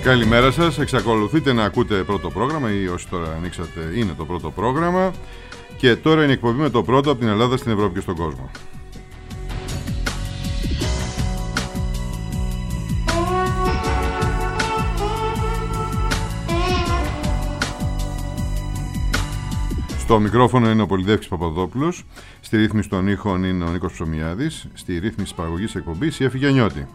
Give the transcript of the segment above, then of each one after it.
Καλημέρα σας, εξακολουθείτε να ακούτε πρώτο πρόγραμμα ή όσοι τώρα ανοίξατε είναι το πρώτο πρόγραμμα και τώρα είναι η εκπομπή με το πρώτο από την Ελλάδα στην Ευρώπη και στον κόσμο. Στο μικρόφωνο είναι ο Πολυδεύκης Παπαδόπουλος, στη ρύθμιση των ήχων είναι ο Νίκος Ψωμιάδης, στη ρύθμιση της παραγωγής εκπομπής η Εφη Γιαννιώτη.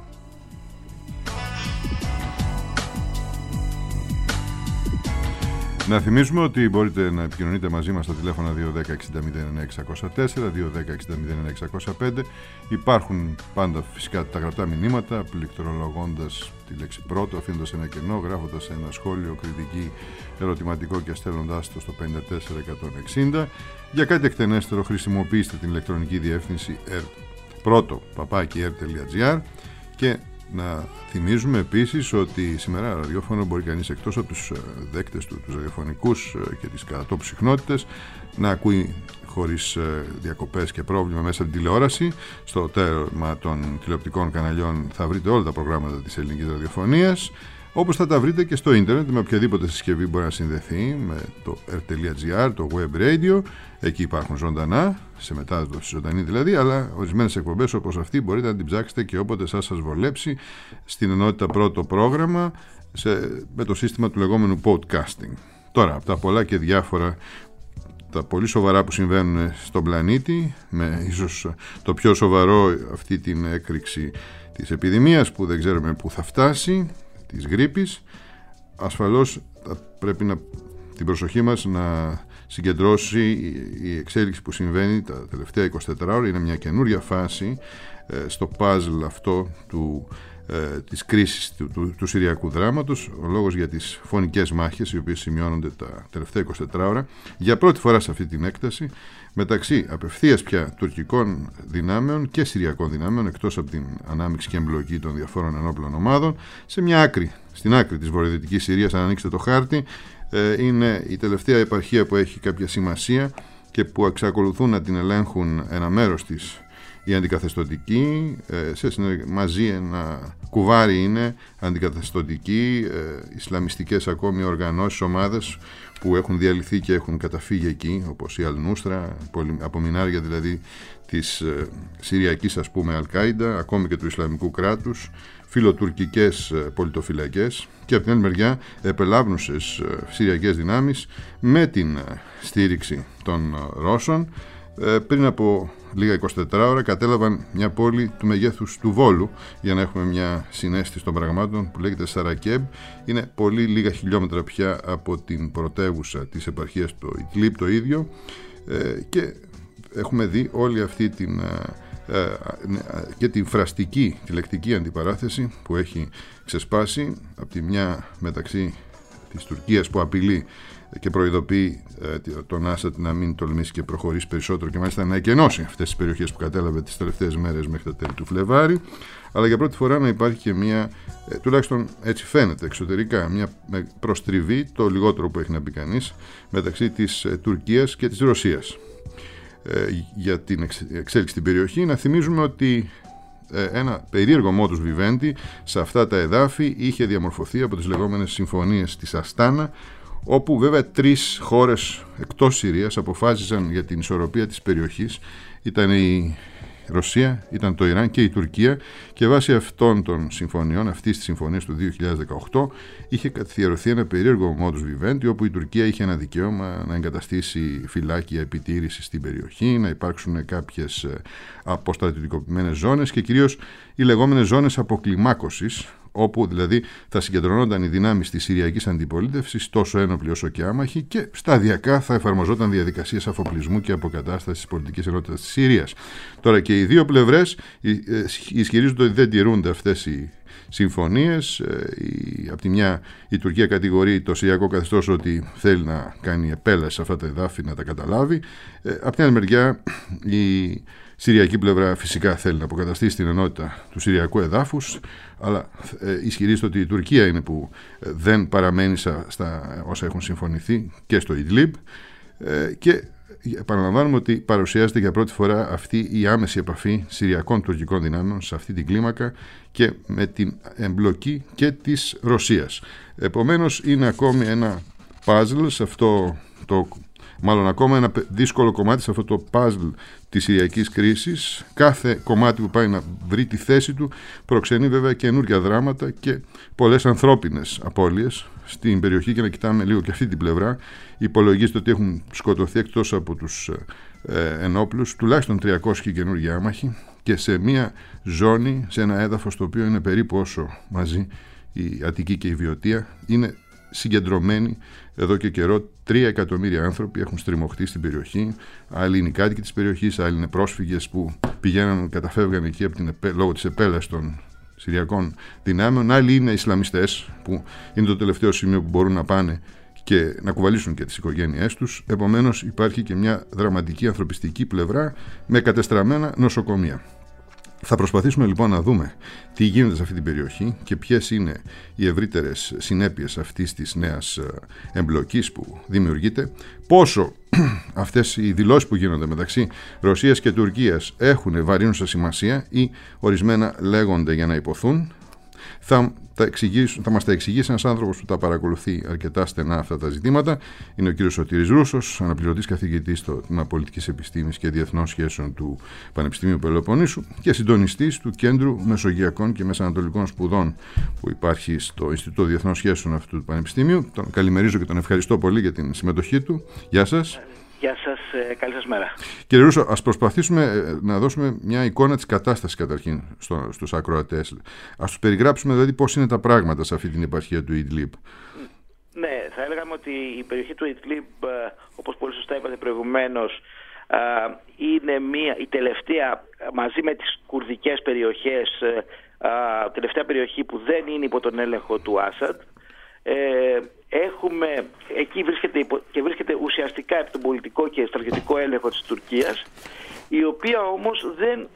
Να θυμίσουμε ότι μπορείτε να επικοινωνείτε μαζί μας στα τηλέφωνα 210-60-09-604, 210-60-09-605. Υπάρχουν πάντα φυσικά τα γραπτά μηνύματα, πληκτρολογώντας τη λέξη πρώτο, αφήνοντας ένα κενό, γράφοντας ένα σχόλιο, κριτική, ερωτηματικό και στέλνοντάς το στο 54160. Για κάτι εκτενέστερο χρησιμοποιήστε την ηλεκτρονική διεύθυνση πρώτο@r.gr και να θυμίζουμε επίσης ότι σήμερα ραδιόφωνο μπορεί κανείς εκτός από τους δέκτες του, τους ραδιοφωνικούς και τις κατατόπους συχνότητες, να ακούει χωρίς διακοπές και πρόβλημα μέσα από την τηλεόραση. Στο τέρμα των τηλεοπτικών καναλιών θα βρείτε όλα τα προγράμματα της ελληνικής ραδιοφωνίας, όπως θα τα βρείτε και στο ίντερνετ με οποιαδήποτε συσκευή μπορεί να συνδεθεί με το r.gr, το web radio. Εκεί υπάρχουν ζωντανά, σε μετάδοση ζωντανή δηλαδή, αλλά ορισμένες εκπομπές όπως αυτή μπορείτε να την ψάξετε και όποτε σας βολέψει στην ενότητα πρώτο πρόγραμμα με το σύστημα του λεγόμενου podcasting. Τώρα, από τα πολλά και διάφορα, τα πολύ σοβαρά που συμβαίνουν στον πλανήτη, με ίσως το πιο σοβαρό αυτή την έκρηξη της επιδημίας που δεν ξέρουμε πού θα φτάσει, της γρίπης, ασφαλώς πρέπει την προσοχή μας να συγκεντρώσει η εξέλιξη που συμβαίνει τα τελευταία 24 ώρα. Είναι μια καινούρια φάση στο παζλ αυτό της κρίσης του Συριακού δράματος. Ο λόγος για τις φωνικές μάχες οι οποίες σημειώνονται τα τελευταία 24 ώρα για πρώτη φορά σε αυτή την έκταση μεταξύ απευθείας πια τουρκικών δυνάμεων και συριακών δυνάμεων, εκτός από την ανάμειξη και εμπλοκή των διαφόρων ενόπλων ομάδων, σε μια άκρη, στην άκρη της βορειοδυτικής Συρίας. Αν ανοίξετε το χάρτη, είναι η τελευταία επαρχία που έχει κάποια σημασία και που εξακολουθούν να την ελέγχουν ένα μέρος της οι αντικαθεστωτικοί, μαζί ένα κουβάρι είναι αντικαθεστωτικοί, ισλαμιστικές ακόμη οργανώσεις, ομάδες που έχουν διαλυθεί και έχουν καταφύγει εκεί, όπως η Αλνούστρα, απομεινάρια δηλαδή της Συριακής ας πούμε Αλ-Κάιντα, ακόμη και του Ισλαμικού κράτους, φιλοτουρκικές πολιτοφυλακές και από την άλλη μεριά επελάβνουσες συριακές δυνάμεις με την στήριξη των Ρώσων. Πριν από λίγα 24 ώρα κατέλαβαν μια πόλη του μεγέθους του Βόλου, για να έχουμε μια συναίσθηση των πραγμάτων, που λέγεται Σαρακέμπ. Είναι πολύ λίγα χιλιόμετρα πια από την πρωτεύουσα της επαρχίας, το Ιτλίπ το ίδιο, και έχουμε δει όλη αυτή και την φραστική, τη λεκτική αντιπαράθεση που έχει ξεσπάσει από τη μια μεταξύ της Τουρκίας που απειλεί και προειδοποιεί τον Άσαντ να μην τολμήσει και προχωρήσει περισσότερο και μάλιστα να εκενώσει αυτές τις περιοχές που κατέλαβε τις τελευταίες μέρες μέχρι τα τέλη του Φλεβάρι, αλλά για πρώτη φορά να υπάρχει και μια, τουλάχιστον έτσι φαίνεται εξωτερικά, μια προστριβή, το λιγότερο που έχει να πει κανείς, μεταξύ της Τουρκίας και της Ρωσίας. Για την εξέλιξη στην περιοχή να θυμίζουμε ότι ένα περίεργο modus vivendi σε αυτά τα εδάφη είχε διαμορφωθεί από τις λεγόμενες συμφωνίες της Αστάνα, όπου βέβαια τρεις χώρες εκτός Συρίας αποφάσισαν για την ισορροπία της περιοχής. Ήταν η Ρωσία, ήταν το Ιράν και η Τουρκία, και βάσει αυτών των συμφωνιών, αυτής της συμφωνίας του 2018, είχε καθιερωθεί ένα περίεργο modus vivendi, όπου η Τουρκία είχε ένα δικαίωμα να εγκαταστήσει φυλάκια επιτήρησης στην περιοχή, να υπάρξουν κάποιες αποστρατιωτικοποιημένες ζώνες και κυρίως οι λεγόμενες ζώνες αποκλιμάκωσης, όπου δηλαδή θα συγκεντρωνόταν οι δυνάμεις της Συριακής αντιπολίτευσης, τόσο ένοπλοι όσο και άμαχοι, και σταδιακά θα εφαρμοζόταν διαδικασίες αφοπλισμού και αποκατάστασης της πολιτικής ενότητας της Συρίας. Τώρα και οι δύο πλευρές ισχυρίζονται ότι δεν τηρούνται αυτές οι συμφωνίες. Από τη μια η Τουρκία κατηγορεί το Συριακό καθεστώς ότι θέλει να κάνει επέλαση σε αυτά τα εδάφη, να τα καταλάβει. Από την άλλη μεριά η Συριακή πλευρά φυσικά θέλει να αποκαταστήσει την ενότητα του Συριακού εδάφους, αλλά ισχυρίζεται ότι η Τουρκία είναι που δεν παραμένει στα όσα έχουν συμφωνηθεί και στο Ιδλίμπ, και επαναλαμβάνουμε ότι παρουσιάζεται για πρώτη φορά αυτή η άμεση επαφή συριακών τουρκικών δυνάμεων σε αυτή την κλίμακα και με την εμπλοκή και της Ρωσίας. Επομένως είναι ακόμη ένα puzzle σε αυτό μάλλον ακόμα ένα δύσκολο κομμάτι σε αυτό το puzzle της Συριακής κρίσης. Κάθε κομμάτι που πάει να βρει τη θέση του προξενεί βέβαια καινούργια δράματα και πολλές ανθρώπινες απώλειες στην περιοχή. Και να κοιτάμε λίγο και αυτή την πλευρά, υπολογίζεται ότι έχουν σκοτωθεί εκτός από τους ενόπλους τουλάχιστον 300 καινούργια άμαχοι και σε μια ζώνη, σε ένα έδαφος το οποίο είναι περίπου όσο μαζί η Αττική και η Βιωτία. Είναι συγκεντρωμένοι εδώ και καιρό. 3 εκατομμύρια άνθρωποι έχουν στριμωχτεί στην περιοχή. Άλλοι είναι οι κάτοικοι της περιοχής, άλλοι είναι πρόσφυγες που πηγαίναν, καταφεύγαν εκεί λόγω της επέλασης των Συριακών δυνάμεων. Άλλοι είναι Ισλαμιστές, που είναι το τελευταίο σημείο που μπορούν να πάνε και να κουβαλήσουν και τις οικογένειές τους. Επομένως υπάρχει και μια δραματική ανθρωπιστική πλευρά με κατεστραμμένα νοσοκομεία. Θα προσπαθήσουμε λοιπόν να δούμε τι γίνεται σε αυτή την περιοχή και ποιες είναι οι ευρύτερες συνέπειες αυτής της νέας εμπλοκής που δημιουργείται, πόσο αυτές οι δηλώσεις που γίνονται μεταξύ Ρωσίας και Τουρκίας έχουν βαρύνουσα σημασία ή ορισμένα λέγονται για να υποθούν. Θα μας τα εξηγήσει ένας άνθρωπος που τα παρακολουθεί αρκετά στενά αυτά τα ζητήματα. Είναι ο κύριος Σωτήρης Ρούσος, αναπληρωτής καθηγητής στο Τμήμα Πολιτικής Επιστήμης και Διεθνών Σχέσεων του Πανεπιστημίου Πελοποννήσου και συντονιστής του Κέντρου Μεσογειακών και Μεσανατολικών Σπουδών που υπάρχει στο Ινστιτούτο Διεθνών Σχέσεων αυτού του Πανεπιστημίου. Τον καλημερίζω και τον ευχαριστώ πολύ για την συμμετοχή του. Γεια σας. Γεια σας, καλή σας μέρα. Κύριε Ρούσο, ας προσπαθήσουμε να δώσουμε μια εικόνα της κατάστασης καταρχήν στους ακροατές. Ας τους περιγράψουμε δηλαδή πώς είναι τα πράγματα σε αυτή την επαρχία του Ιντλιμπ. Ναι, θα έλεγαμε ότι η περιοχή του Ιντλιμπ, όπως πολύ σωστά είπατε προηγουμένως, είναι η τελευταία, μαζί με τις κουρδικές περιοχές, τελευταία περιοχή που δεν είναι υπό τον έλεγχο του Άσαντ. Εκεί βρίσκεται ουσιαστικά επί τον πολιτικό και στρατιωτικό έλεγχο της Τουρκίας, η οποία όμως δεν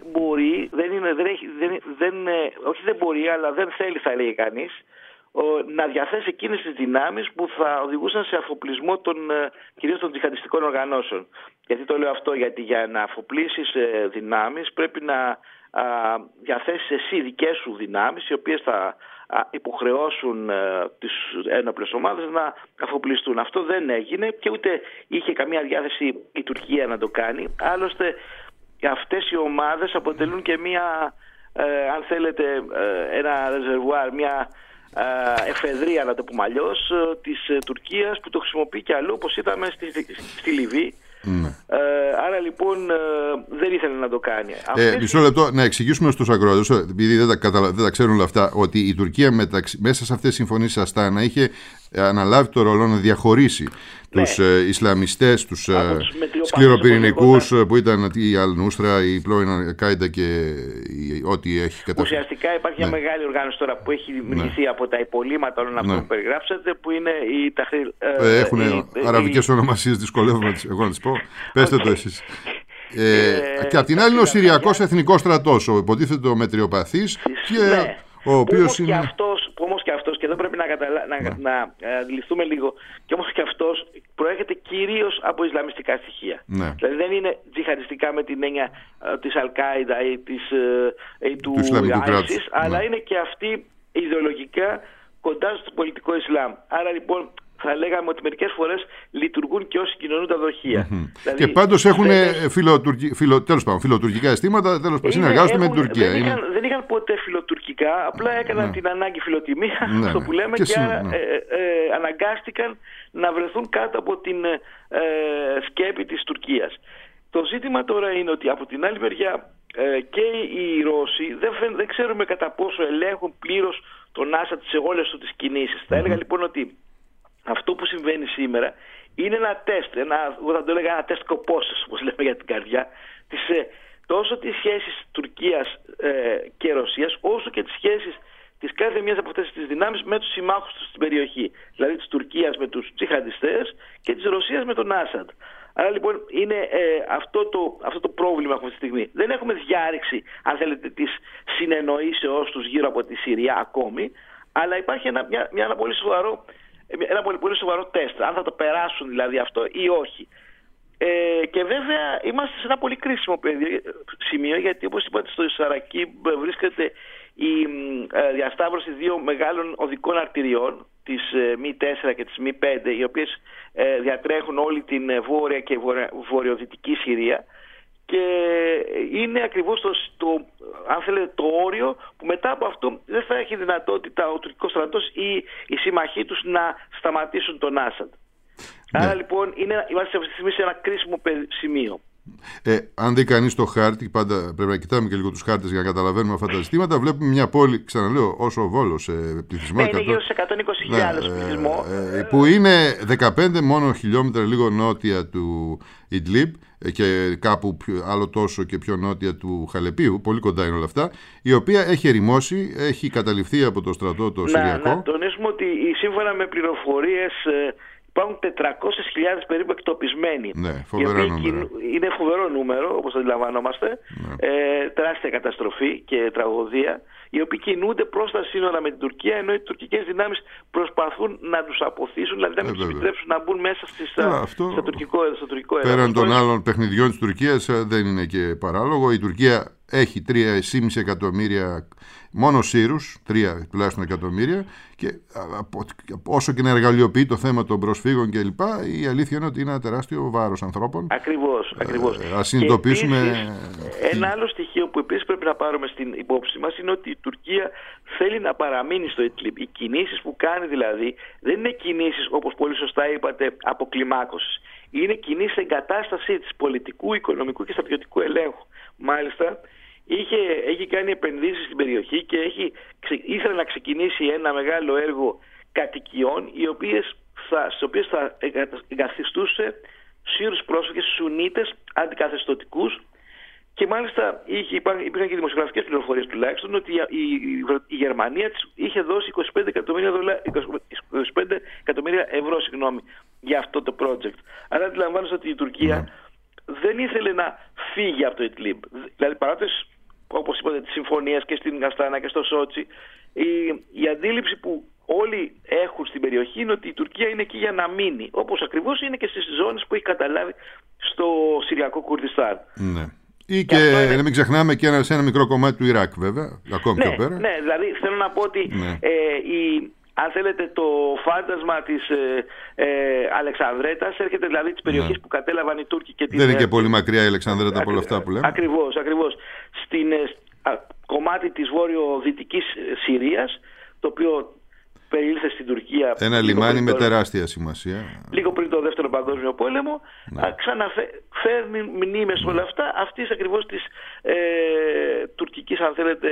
μπορεί, αλλά δεν θέλει, θα λέγει κανείς, να διαθέσει εκείνες τις δυνάμεις που θα οδηγούσαν σε αφοπλισμό κυρίως των τζιχαντιστικών οργανώσεων. Γιατί το λέω αυτό? Γιατί για να αφοπλίσεις δυνάμεις πρέπει να διαθέσεις εσύ δικές σου δυνάμεις, οι οποίες θα υποχρεώσουν τις ένοπλες ομάδες να αφοπλιστούν. Αυτό δεν έγινε και ούτε είχε καμία διάθεση η Τουρκία να το κάνει. Άλλωστε αυτές οι ομάδες αποτελούν και μια, αν θέλετε, ένα ρεζερβουάρ, μια εφεδρεία, να το πούμε αλλιώς, της Τουρκίας, που το χρησιμοποιεί και αλλού, όπως είδαμε στη Λιβύη. Άρα λοιπόν δεν ήθελε να το κάνει. Μισό λεπτό να εξηγήσουμε στους ακροατές, επειδή δεν τα ξέρουν όλα αυτά, ότι η Τουρκία μέσα σε αυτές τις συμφωνίες Αστάνα είχε αναλάβει το ρόλο να διαχωρίσει τους Ισλαμιστές, τους σκληροπυρηνικούς που ήταν η Αλ-Νούστρα, η πρώην Κάιντα και ό,τι έχει καταφέρει. Ουσιαστικά υπάρχει μια μεγάλη οργάνωση τώρα που έχει δημιουργηθεί από τα υπολείμματα όλων αυτών που περιγράψατε, που είναι η Ταχρίλ. Έχουν αραβικές ονομασίες, δυσκολεύομαι εγώ να τις πω. Πέστε το εσείς. Και απ' την άλλη είναι ο Συριακός Εθνικός Στρατός, ο υποτίθεται ο μετριοπαθής, και ο οποίος είναι... Όμως και αυτός, και εδώ πρέπει να αντιληφθούμε λίγο, και όμως και αυτός προέρχεται κυρίως από ισλαμιστικά στοιχεία. Δηλαδή δεν είναι τζιχαντιστικά με την έννοια της Αλ-Κάιντα ή του ISIS, αλλά είναι και αυτοί ιδεολογικά κοντά στο πολιτικό Ισλάμ. Άρα λοιπόν θα λέγαμε ότι μερικές φορές λειτουργούν και ως συγκοινωνούντα δοχεία. Δηλαδή, και πάντως έχουν φιλοτουρκικά αισθήματα, συνεργάζονται με την Τουρκία. Δεν είχαν ποτέ φιλοτουρκικά, απλά έκαναν την ανάγκη φιλοτιμία, αυτό που λέμε, και αναγκάστηκαν να βρεθούν κάτω από την σκέπη της Τουρκίας. Το ζήτημα τώρα είναι ότι από την άλλη μεριά και οι Ρώσοι δεν ξέρουμε κατά πόσο ελέγχουν πλήρως τον Άσαντ σε όλες του τις κινήσεις. Θα έλεγα λοιπόν ότι αυτό που συμβαίνει σήμερα είναι ένα τεστ, εγώ θα το έλεγα ένα τεστ κοπόσες, όπως λέμε για την καρδιά, τόσο τις σχέσεις Τουρκίας και Ρωσίας, όσο και τις σχέσεις της κάθε μιας από αυτές τις δυνάμεις με τους συμμάχους τους στην περιοχή. Δηλαδή της Τουρκίας με τους τζιχαντιστές και της Ρωσίας με τον Άσαντ. Άρα λοιπόν είναι αυτό το πρόβλημα αυτή τη στιγμή. Δεν έχουμε διάρρηξη, αν θέλετε, της συνεννοήσεώς τους γύρω από τη Συρία ακόμη, αλλά υπάρχει ένα πολύ σοβαρό τεστ, αν θα το περάσουν δηλαδή αυτό ή όχι. Και βέβαια είμαστε σε ένα πολύ κρίσιμο σημείο, γιατί όπως είπατε στο Σαρακί βρίσκεται η διασταύρωση δύο μεγάλων οδικών αρτηριών, της Μη4 και της Μη5, οι οποίες διατρέχουν όλη την βόρεια και βορειοδυτική Συρία, και είναι ακριβώς αν θέλετε, το όριο που μετά από αυτό δεν θα έχει δυνατότητα ο τουρκικός στρατός ή οι σύμμαχοί τους να σταματήσουν τον Άσαντ. Ναι. Άρα λοιπόν είμαστε αυτή τη στιγμή σε ένα κρίσιμο σημείο. Αν δει κανείς το χάρτη, πάντα πρέπει να κοιτάμε και λίγο τους χάρτες για να καταλαβαίνουμε αυτά τα ζητήματα. Βλέπουμε μια πόλη, ξαναλέω, όσο ο Βόλος σε πληθυσμό. Ναι, είναι γύρω σε 120.000 πληθυσμό. Που είναι 15 μόνο χιλιόμετρα λίγο νότια του Ιντλίμπ και κάπου άλλο τόσο και πιο νότια του Χαλεπίου, πολύ κοντά είναι όλα αυτά, η οποία έχει ερημώσει, έχει καταληφθεί από το στρατό το Συριακό. Να τονίσουμε ότι σύμφωνα με πληροφορίες υπάρχουν 400.000 περίπου εκτοπισμένοι. Ναι, φοβερό νούμερο. Είναι φοβερό νούμερο, όπως αντιλαμβανόμαστε. Ναι. Τεράστια καταστροφή και τραγωδία, οι οποίοι κινούνται προς τα σύνορα με την Τουρκία, ενώ οι τουρκικές δυνάμεις προσπαθούν να τους αποθήσουν, δηλαδή να μην τους επιτρέψουν να μπουν μέσα στο τουρκικό έδαφος. Πέραν των άλλων παιχνιδιών της Τουρκίας, δεν είναι και παράλογο. Η Τουρκία έχει 3,5 εκατομμύρια μόνο Σύρους, 3 τουλάχιστον εκατομμύρια, και όσο και να εργαλειοποιεί το θέμα των προσφύγων κλπ, η αλήθεια είναι ότι είναι ένα τεράστιο βάρος ανθρώπων. Ακριβώς. Ας συνειδητοποιήσουμε. Ένα άλλο στοιχείο που επίσης πρέπει να πάρουμε στην υπόψη μας είναι ότι η Τουρκία θέλει να παραμείνει στο Ιντλίμπ. Οι κινήσεις που κάνει δηλαδή δεν είναι κινήσεις, όπως πολύ σωστά είπατε, αποκλιμάκωσης. Είναι κινήσεις εγκατάστασή της πολιτικού, οικονομικού και στρατιωτικού ελέγχου. Μάλιστα, έχει κάνει επενδύσεις στην περιοχή και ήθελε να ξεκινήσει ένα μεγάλο έργο κατοικιών, στις οποίες θα εγκαθιστούσε Σύρους πρόσφυγες Σουνίτες αντικαθεστωτικούς, και μάλιστα υπήρχαν και δημοσιογραφικές πληροφορίες τουλάχιστον ότι η Γερμανία της είχε δώσει 25 εκατομμύρια ευρώ για αυτό το project. Άρα αντιλαμβάνεστε ότι η Τουρκία δεν ήθελε να φύγει από το Ιντλίμπ. Δηλαδή, παρά τις, όπως είπατε, τις συμφωνίες και στην Αστάνα και στο Σότσι, η αντίληψη που όλοι έχουν στην περιοχή είναι ότι η Τουρκία είναι εκεί για να μείνει, όπως ακριβώς είναι και στις ζώνες που έχει καταλάβει στο Συριακό Κουρδιστάν. Ναι. Ή και να μην ξεχνάμε και σε ένα μικρό κομμάτι του Ιράκ, βέβαια, ακόμη πιο πέρα. Ναι, δηλαδή θέλω να πω ότι αν θέλετε, το φάντασμα της Αλεξανδρέτας έρχεται δηλαδή της περιοχής που κατέλαβαν οι Τούρκοι και δεν είναι και πολύ μακριά η Αλεξανδρέτα από όλα αυτά που λέμε. Ακριβώς. Στην κομμάτι της βόρειο-δυτικής Συρίας, το οποίο περιήλθε στην Τουρκία. Ένα λιμάνι με τεράστια σημασία. Λίγο πριν το Δεύτερο Παγκόσμιο Πόλεμο, ξαναφέρνει μνήμες όλα αυτά αυτής ακριβώς της τουρκικής, αν θέλετε,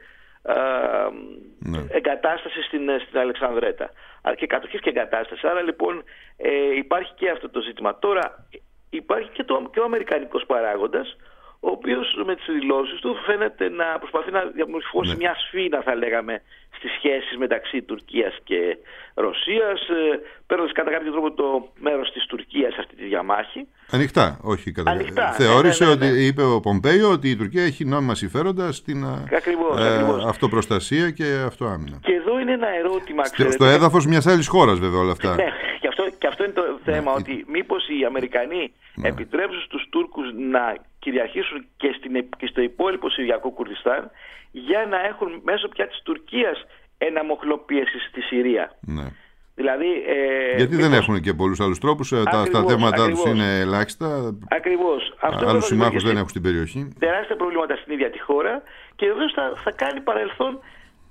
εγκατάσταση στην Αλεξανδρέτα και κατοχής και εγκατάσταση. Άρα λοιπόν υπάρχει και αυτό το ζήτημα. Τώρα υπάρχει και ο αμερικανικός παράγοντας, ο οποίος με τις δηλώσεις του φαίνεται να προσπαθεί να διαμορφώσει μια σφήνα, θα λέγαμε, στις σχέσεις μεταξύ Τουρκίας και Ρωσίας, παίρνοντας κατά κάποιο τρόπο το μέρος της Τουρκίας σε αυτή τη διαμάχη. Ανοιχτά, όχι κατά. Θεώρησε ότι είπε ο Πομπέιο ότι η Τουρκία έχει νόμιμα συμφέροντα στην αυτοπροστασία και αυτοάμυνα. Και εδώ είναι ένα ερώτημα. Στο έδαφος μιας άλλης χώρας, βέβαια, όλα αυτά. Ναι, και αυτό είναι το θέμα, ότι μήπως οι Αμερικανοί επιτρέψουν στους Τούρκους να κυριαρχήσουν και στο υπόλοιπο Συριακό Κουρδιστάν, για να έχουν μέσω πια της Τουρκίας ένα μοχλό πίεση στη Συρία. Ναι. Δηλαδή, γιατί δεν έχουν και πολλούς άλλους τρόπους, τα θέματα τους είναι ελάχιστα. Ακριβώς. Άλλους συμμάχους δεν έχουν στην περιοχή. Τεράστια προβλήματα στην ίδια τη χώρα, και βεβαίως θα κάνει παρελθόν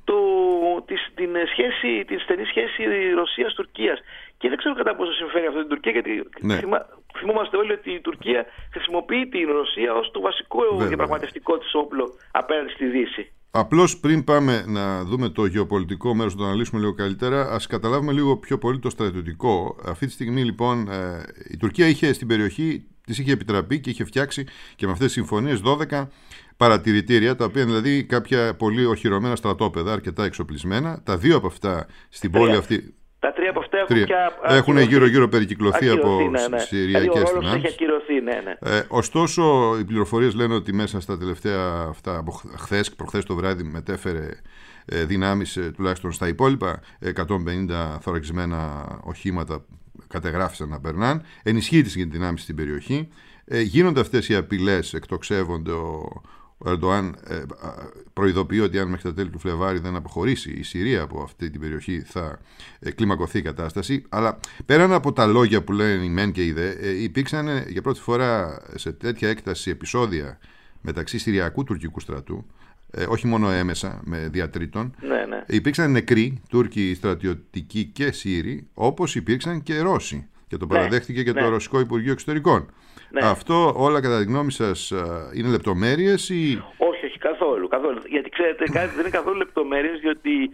την στενή σχέση Ρωσίας-Τουρκίας. Και δεν ξέρω κατά πόσο συμφέρει αυτό την Τουρκία, γιατί θυμόμαστε όλοι ότι η Τουρκία χρησιμοποιεί την Ρωσία ως το βασικό διαπραγματευτικό της όπλο απέναντι στη Δύση. Απλώς πριν πάμε να δούμε το γεωπολιτικό μέρος, να το αναλύσουμε λίγο καλύτερα, ας καταλάβουμε λίγο πιο πολύ το στρατιωτικό. Αυτή τη στιγμή λοιπόν η Τουρκία είχε στην περιοχή, της είχε επιτραπεί και είχε φτιάξει και με αυτές τις συμφωνίες 12 παρατηρητήρια, τα οποία δηλαδή κάποια πολύ οχυρωμένα στρατόπεδα, αρκετά εξοπλισμένα. Τα 2 από αυτά στην πόλη αυτή. Τα 3 από αυτά έχουν γύρω-γύρω περικυκλωθεί από Συριακές δυνάμεις. Ωστόσο, οι πληροφορίες λένε ότι μέσα στα τελευταία αυτά, προχθές το βράδυ, μετέφερε δυνάμεις τουλάχιστον στα υπόλοιπα 150 θωρακισμένα οχήματα κατεγράφησαν να περνάνε, ενισχύει τις δυνάμεις στην περιοχή, γίνονται αυτές οι απειλές, εκτοξεύονται. Ο Ερντοάν προειδοποιεί ότι αν μέχρι τα τέλη του Φλεβάρι δεν αποχωρήσει η Συρία από αυτή την περιοχή θα κλιμακωθεί η κατάσταση. Αλλά πέραν από τα λόγια που λένε οι μεν και οι δε, υπήρξαν για πρώτη φορά σε τέτοια έκταση επεισόδια μεταξύ Συριακού τουρκικού στρατού, όχι μόνο έμεσα με διατρίτων. Ναι. Υπήρξαν νεκροί Τούρκοι στρατιωτικοί και Σύριοι, όπως υπήρξαν και Ρώσοι, και το παραδέχτηκε και το Ρωσικό Υπουργείο Εξωτερικών. Ναι. Αυτό όλα κατά τη γνώμη σας είναι λεπτομέρειες ή... Όχι, καθόλου. Γιατί ξέρετε, κάτι δεν είναι καθόλου λεπτομέρειες, διότι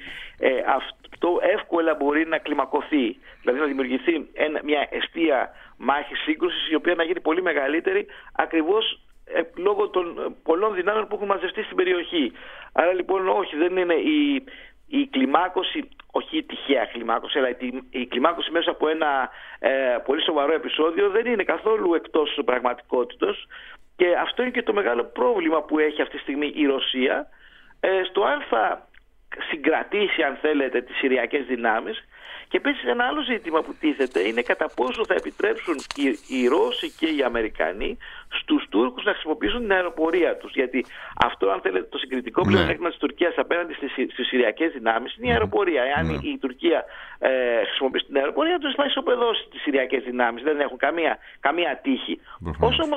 αυτό εύκολα μπορεί να κλιμακωθεί. Δηλαδή να δημιουργηθεί μια εστία μάχης σύγκρουσης, η οποία να γίνει πολύ μεγαλύτερη, ακριβώς λόγω των πολλών δυνάμεων που έχουν μαζευτεί στην περιοχή. Άρα λοιπόν όχι, δεν είναι η κλιμάκωση, όχι η τυχαία κλιμάκωση, αλλά η κλιμάκωση μέσα από ένα πολύ σοβαρό επεισόδιο δεν είναι καθόλου εκτός πραγματικότητας, και αυτό είναι και το μεγάλο πρόβλημα που έχει αυτή τη στιγμή η Ρωσία στο αν θα συγκρατήσει, αν θέλετε, τις συριακές δυνάμεις. Και επίσης ένα άλλο ζήτημα που τίθεται είναι κατά πόσο θα επιτρέψουν οι Ρώσοι και οι Αμερικανοί στους Τούρκους να χρησιμοποιήσουν την αεροπορία τους. Γιατί αυτό, αν θέλετε, το συγκριτικό πλεονέκτημα της Τουρκίας απέναντι στις συριακές δυνάμεις είναι η αεροπορία. Εάν η Τουρκία χρησιμοποιήσει την αεροπορία τους, θα ισοπεδώσει τις συριακές δυνάμεις. Δεν έχουν καμία τύχη. Όσο όμως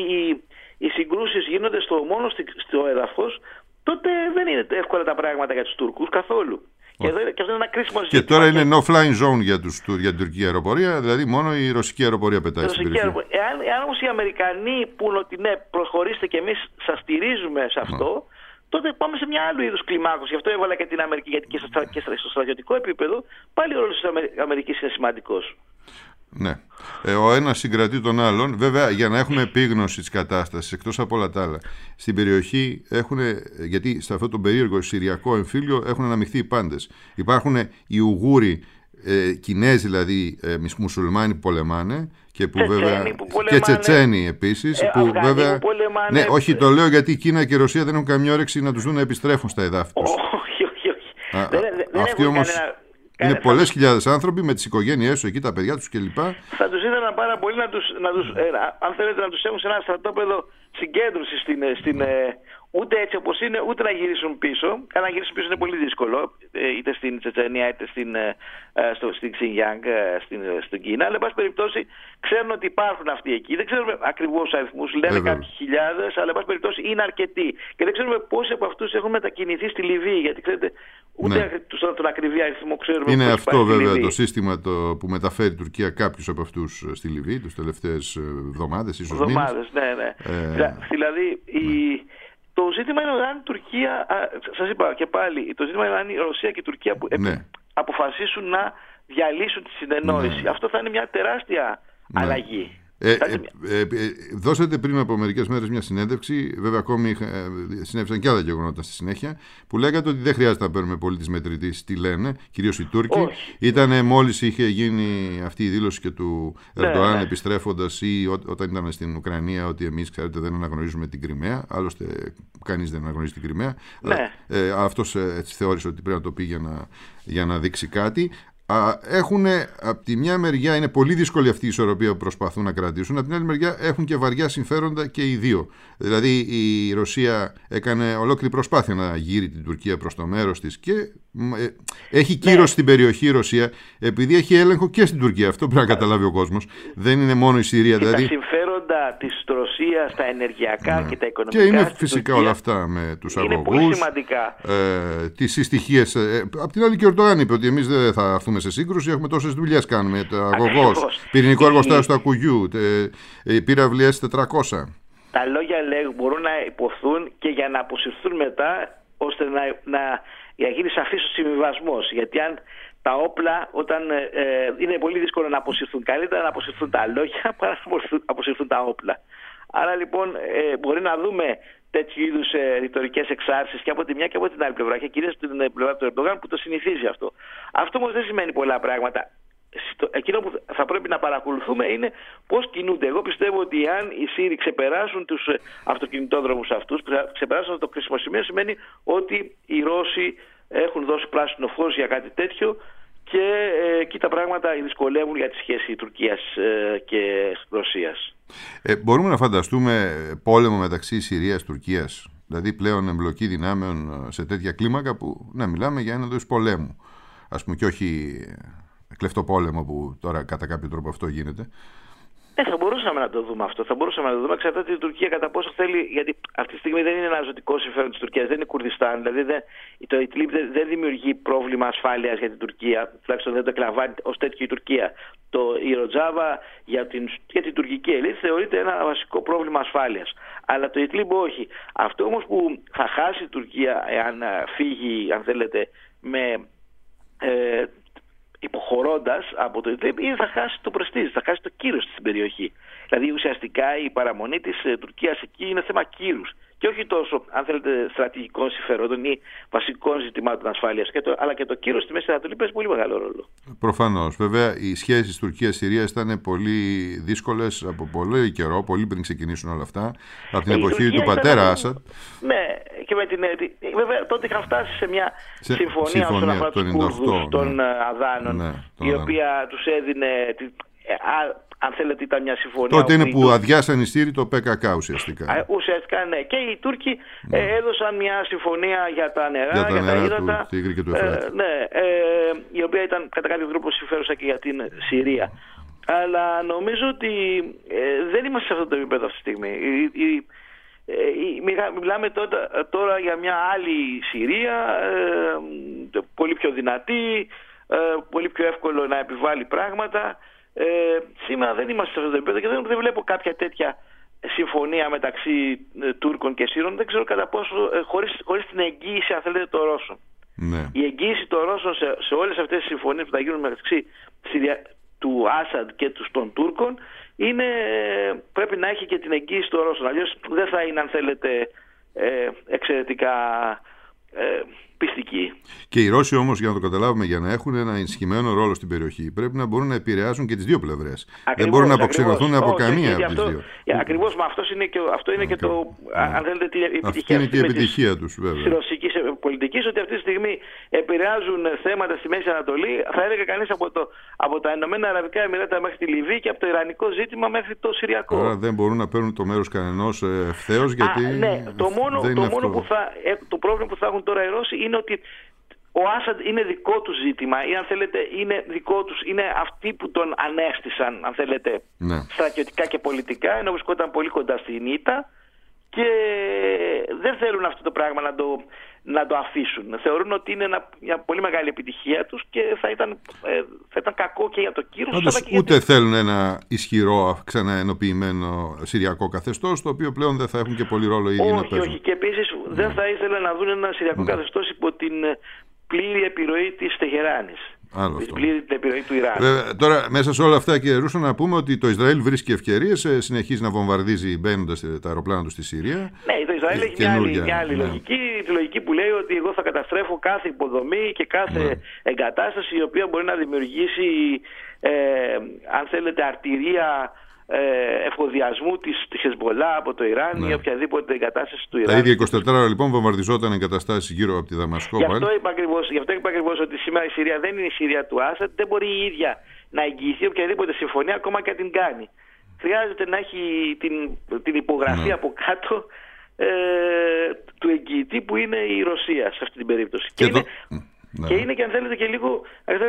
οι συγκρούσεις γίνονται μόνο στο έδαφος, τότε δεν είναι εύκολα τα πράγματα για τους Τούρκους καθόλου. Και αυτό είναι ένα κρίσιμο ζήτημα. Και τώρα είναι no-flying zone για την τουρκική αεροπορία, δηλαδή μόνο η ρωσική αεροπορία πετάει στην περιοχή. Εάν όμως οι Αμερικανοί πούν ότι ναι, προχωρήστε και εμείς σας στηρίζουμε σε αυτό, τότε πάμε σε μια άλλου είδους κλιμάκωση. Γι' αυτό έβαλα και την Αμερική, γιατί και στο στρατιωτικό επίπεδο πάλι ο ρόλος της Αμερικής είναι σημαντικός. Ναι. Ο ένας συγκρατεί τον άλλον. Βέβαια, για να έχουμε επίγνωση της κατάστασης, εκτός από όλα τα άλλα, στην περιοχή γιατί σε αυτό το περίεργο συριακό εμφύλιο έχουν αναμειχθεί οι πάντες. Υπάρχουν οι Ουγγούροι, Κινέζοι δηλαδή, μουσουλμάνοι που πολεμάνε, και που βέβαια. Και Τσετσένοι επίσης. Που βέβαια. Ναι, όχι, το λέω γιατί η Κίνα και η Ρωσία δεν έχουν καμία όρεξη να τους δουν να επιστρέφουν στα εδάφη τους. Όχι. Αυτοί όμως. Είναι πολλές χιλιάδες άνθρωποι με τις οικογένειές τους εκεί, τα παιδιά τους κλπ. Θα τους ήθελα πάρα πολύ αν θέλετε, να τους έχουν σε ένα στρατόπεδο συγκέντρωσης ούτε έτσι όπως είναι, ούτε να γυρίσουν πίσω. Αν να γυρίσουν πίσω είναι πολύ δύσκολο, είτε στην Τσετσενία είτε στην Xinjiang, στην Κίνα. Αλλά, εν πάση περιπτώσει, ξέρουν ότι υπάρχουν αυτοί εκεί. Δεν ξέρουμε ακριβώς αριθμούς, λένε κάποιοι χιλιάδες, αλλά, εν πάση περιπτώσει, είναι αρκετοί. Και δεν ξέρουμε πόσοι από αυτούς έχουν μετακινηθεί στη Λιβύη. Γιατί ξέρετε, ούτε τον ακριβή αριθμό ξέρουμε. Είναι αυτό βέβαια το σύστημα που μεταφέρει η Τουρκία κάποιους από αυτούς στη Λιβύη τις τελευταίες εβδομάδες, ίσως μήνες. Ναι. Δηλαδή, το ζήτημα είναι αν η Τουρκία, σας είπα και πάλι, το ζήτημα είναι αν η Ρωσία και η Τουρκία αποφασίσουν να διαλύσουν τη συνεννόηση. Αυτό θα είναι μια τεράστια αλλαγή. Δώσατε πριν από μερικές μέρες μια συνέντευξη, βέβαια ακόμη συνέβησαν και άλλα γεγονότα στη συνέχεια, που λέγατε ότι δεν χρειάζεται να παίρνουμε πολύ τις μετρητήσεις τι λένε, κυρίως οι Τούρκοι. Ήταν μόλις είχε γίνει αυτή η δήλωση και του Ερντοάν επιστρέφοντας, ή όταν ήταν στην Ουκρανία, ότι εμείς, ξέρετε, δεν αναγνωρίζουμε την Κριμαία. Άλλωστε κανείς δεν αναγνωρίζει την Κριμαία. Αυτός έτσι θεώρησε ότι πρέπει να το πει για να δείξει κάτι. Έχουν από τη μια μεριά, είναι πολύ δύσκολη αυτή η ισορροπία που προσπαθούν να κρατήσουν, από την άλλη μεριά έχουν και βαριά συμφέροντα και οι δύο. Δηλαδή η Ρωσία έκανε ολόκληρη προσπάθεια να γύρει την Τουρκία προς το μέρος της και έχει κύρος στην περιοχή η Ρωσία, επειδή έχει έλεγχο και στην Τουρκία. Αυτό πρέπει να καταλάβει ο κόσμος. Δεν είναι μόνο η Συρία. Δηλαδή, τα συμφέροντα της Ρωσίας, τα ενεργειακά και τα οικονομικά. Και είναι φυσικά όλα αυτά με τους αγωγούς. Είναι πολύ σημαντικά. Τις συστοιχίες. Απ' την άλλη και ο Ερντοάν είπε ότι εμείς δεν θα έρθουμε σε σύγκρουση, έχουμε τόσες δουλειές κάνουμε. Αγωγός, πυρηνικό εργοστάσιο του Ακουγιού, πύραυλοι S-400. Τα λόγια μπορούν να υποθούν και για να αποσυρθούν μετά, ώστε να γίνει σαφής ο συμβιβασμός. Γιατί αν τα όπλα, όταν είναι πολύ δύσκολο να αποσυρθούν, καλύτερα να αποσυρθούν τα λόγια παρά να αποσυρθούν τα όπλα. Άρα λοιπόν μπορεί να δούμε τέτοιου είδους ρητορικές εξάρσεις και από τη μια και από την άλλη πλευρά, και κυρίως την πλευρά του Ερντογάν που το συνηθίζει αυτό. Αυτό όμως δεν σημαίνει πολλά πράγματα. Εκείνο που θα πρέπει να παρακολουθούμε είναι πώς κινούνται. Εγώ πιστεύω ότι αν οι Σύριοι ξεπεράσουν τους αυτοκινητόδρομους αυτούς, ξεπεράσουν το κρίσιμο σημείο, σημαίνει ότι οι Ρώσοι έχουν δώσει πράσινο φως για κάτι τέτοιο και εκεί τα πράγματα δυσκολεύουν για τη σχέση Τουρκίας και Ρωσίας. Μπορούμε να φανταστούμε πόλεμο μεταξύ Συρίας και Τουρκίας, δηλαδή πλέον εμπλοκή δυνάμεων σε τέτοια κλίμακα που να μιλάμε για ένα είδος πολέμου, ας πούμε, και όχι κλεφτοπόλεμο που τώρα κατά κάποιο τρόπο αυτό γίνεται? Θα μπορούσαμε να το δούμε αυτό. Θα μπορούσαμε να το δούμε. Εξαρτάται η Τουρκία κατά πόσο θέλει. Γιατί αυτή τη στιγμή δεν είναι ένα ζωτικό συμφέρον της Τουρκίας. Δεν είναι Κουρδιστάν. Δηλαδή το Ιτλίμπ δεν δημιουργεί πρόβλημα ασφάλειας για την Τουρκία. Τουλάχιστον δεν το εκλαμβάνει ως τέτοιο η Τουρκία. Η Ροτζάβα για την τουρκική ελίτ θεωρείται ένα βασικό πρόβλημα ασφάλειας. Αλλά το Ιτλίμπ όχι. Αυτό όμως που θα χάσει η Τουρκία εάν φύγει, αν θέλετε, υποχωρώντας από το Ιτλίμπ, ή θα χάσει το πρεστίζ, θα χάσει το κύρος στην περιοχή. Δηλαδή ουσιαστικά η παραμονή της Τουρκίας εκεί είναι θέμα κύρους και όχι τόσο, αν θέλετε, στρατηγικών συμφερόντων ή βασικών ζητημάτων ασφάλειας, αλλά και το κύρος στη Μέση Ανατολή παίζει πολύ μεγάλο ρόλο. Προφανώς. Βέβαια, οι σχέσεις Τουρκίας-Συρίας ήταν πολύ δύσκολες από πολύ καιρό, πολύ πριν ξεκινήσουν όλα αυτά, από την εποχή του πατέρα Άσαντ. Ναι, και βέβαια τότε είχαν φτάσει σε μια συμφωνία όσον αφορά τους Κούρδους των Αδάνων, η οποία τους έδινε. Αν θέλετε, ήταν μια συμφωνία. Τότε είναι που αδειάσαν οι Σύριοι το ΠΚΚ ουσιαστικά. Ουσιαστικά, ναι. Και οι Τούρκοι έδωσαν μια συμφωνία για τα νερά, για τα ύδατα. Του Τίγρη και του Εφράτη. Η οποία ήταν κατά κάποιο τρόπο συμφέρουσα και για την Συρία. Αλλά νομίζω ότι δεν είμαστε σε αυτό το επίπεδο αυτή τη στιγμή. Μιλάμε τώρα για μια άλλη Συρία, πολύ πιο δυνατή, πολύ πιο εύκολο να επιβάλλει πράγματα. Σήμερα δεν είμαστε σε αυτό το επίπεδο και δεν βλέπω κάποια τέτοια συμφωνία μεταξύ Τούρκων και Σύρων. Δεν ξέρω κατά πόσο χωρίς την εγγύηση, αν θέλετε, των Ρώσων. Ναι. Η εγγύηση των Ρώσων σε όλες αυτές τις συμφωνίες που θα γίνουν μεταξύ του Άσαντ και των Τούρκων πρέπει να έχει και την εγγύηση των Ρώσων. Αλλιώς δεν θα είναι, αν θέλετε, εξαιρετικά πιστικοί. Και οι Ρώσοι όμως, για να το καταλάβουμε, για να έχουν ένα ενισχυμένο ρόλο στην περιοχή, πρέπει να μπορούν να επηρεάσουν και τις δύο πλευρές. Δεν μπορούν να αποξενωθούν από καμία από τις δύο. Ακριβώς, αυτό είναι και το, αν θέλετε, την επιτυχία. Αυτή είναι και η επιτυχία τους, βέβαια. Της ρωσικής πολιτικής, ότι αυτή τη στιγμή επηρεάζουν θέματα στη Μέση Ανατολή, θα έλεγε κανείς από τα Ηνωμένα Αραβικά Εμιράτα μέχρι τη Λιβύη και από το ιρανικό ζήτημα μέχρι το συριακό. Άρα δεν μπορούν να παίρνουν το μέρος κανενός ευθέως, γιατί. Ναι, το πρόβλημα που θα έχουν τώρα οι Ρώσοι είναι ότι ο Άσαντ είναι δικό του ζήτημα, ή αν θέλετε είναι δικό τους, είναι αυτοί που τον ανέστησαν, αν θέλετε, στρατιωτικά και πολιτικά, ενώ βρισκόταν πολύ κοντά στην ήττα και δεν θέλουν αυτό το πράγμα να το αφήσουν. Θεωρούν ότι είναι μια πολύ μεγάλη επιτυχία τους και θα ήταν κακό και για το κύρος. Πάντως ούτε θέλουν ένα ισχυρό, ξαναενοποιημένο συριακό καθεστώς, το οποίο πλέον δεν θα έχουν και πολύ ρόλο οι ίδιοι να παίζουν. Όχι, και επίσης δεν θα ήθελαν να δουν ένα συριακό καθεστώς υπό την πλήρη επιρροή της Τεχεράνης. Την πλήρη επιρροή του Ιράν. Τώρα, μέσα σε όλα αυτά, κύριε Ρούσο, να πούμε ότι το Ισραήλ βρίσκει ευκαιρίες, συνεχίζει να βομβαρδίζει μπαίνοντας τα αεροπλάνα του στη Συρία. Ναι, το Ισραήλ έχει μια άλλη λογική. Τη λογική που λέει ότι εγώ θα καταστρέφω κάθε υποδομή και κάθε εγκατάσταση η οποία μπορεί να δημιουργήσει, αν θέλετε, αρτηρία εφοδιασμού της Χεσμολά από το Ιράν ή οποιαδήποτε εγκατάσταση του Ιράν. Τα ίδια 24 ώρα λοιπόν βομβαρδιζόταν εγκαταστάσεις γύρω από τη Δαμασκό. Γι' αυτό είπα ακριβώς ότι σήμερα η Συρία δεν είναι η Συρία του Άσαντ, δεν μπορεί η ίδια να εγγυηθεί οποιαδήποτε συμφωνία, ακόμα και να την κάνει. Χρειάζεται να έχει την υπογραφή από κάτω του εγγυητή που είναι η Ρωσία σε αυτή την περίπτωση. Και είναι και αν θέλετε και λίγο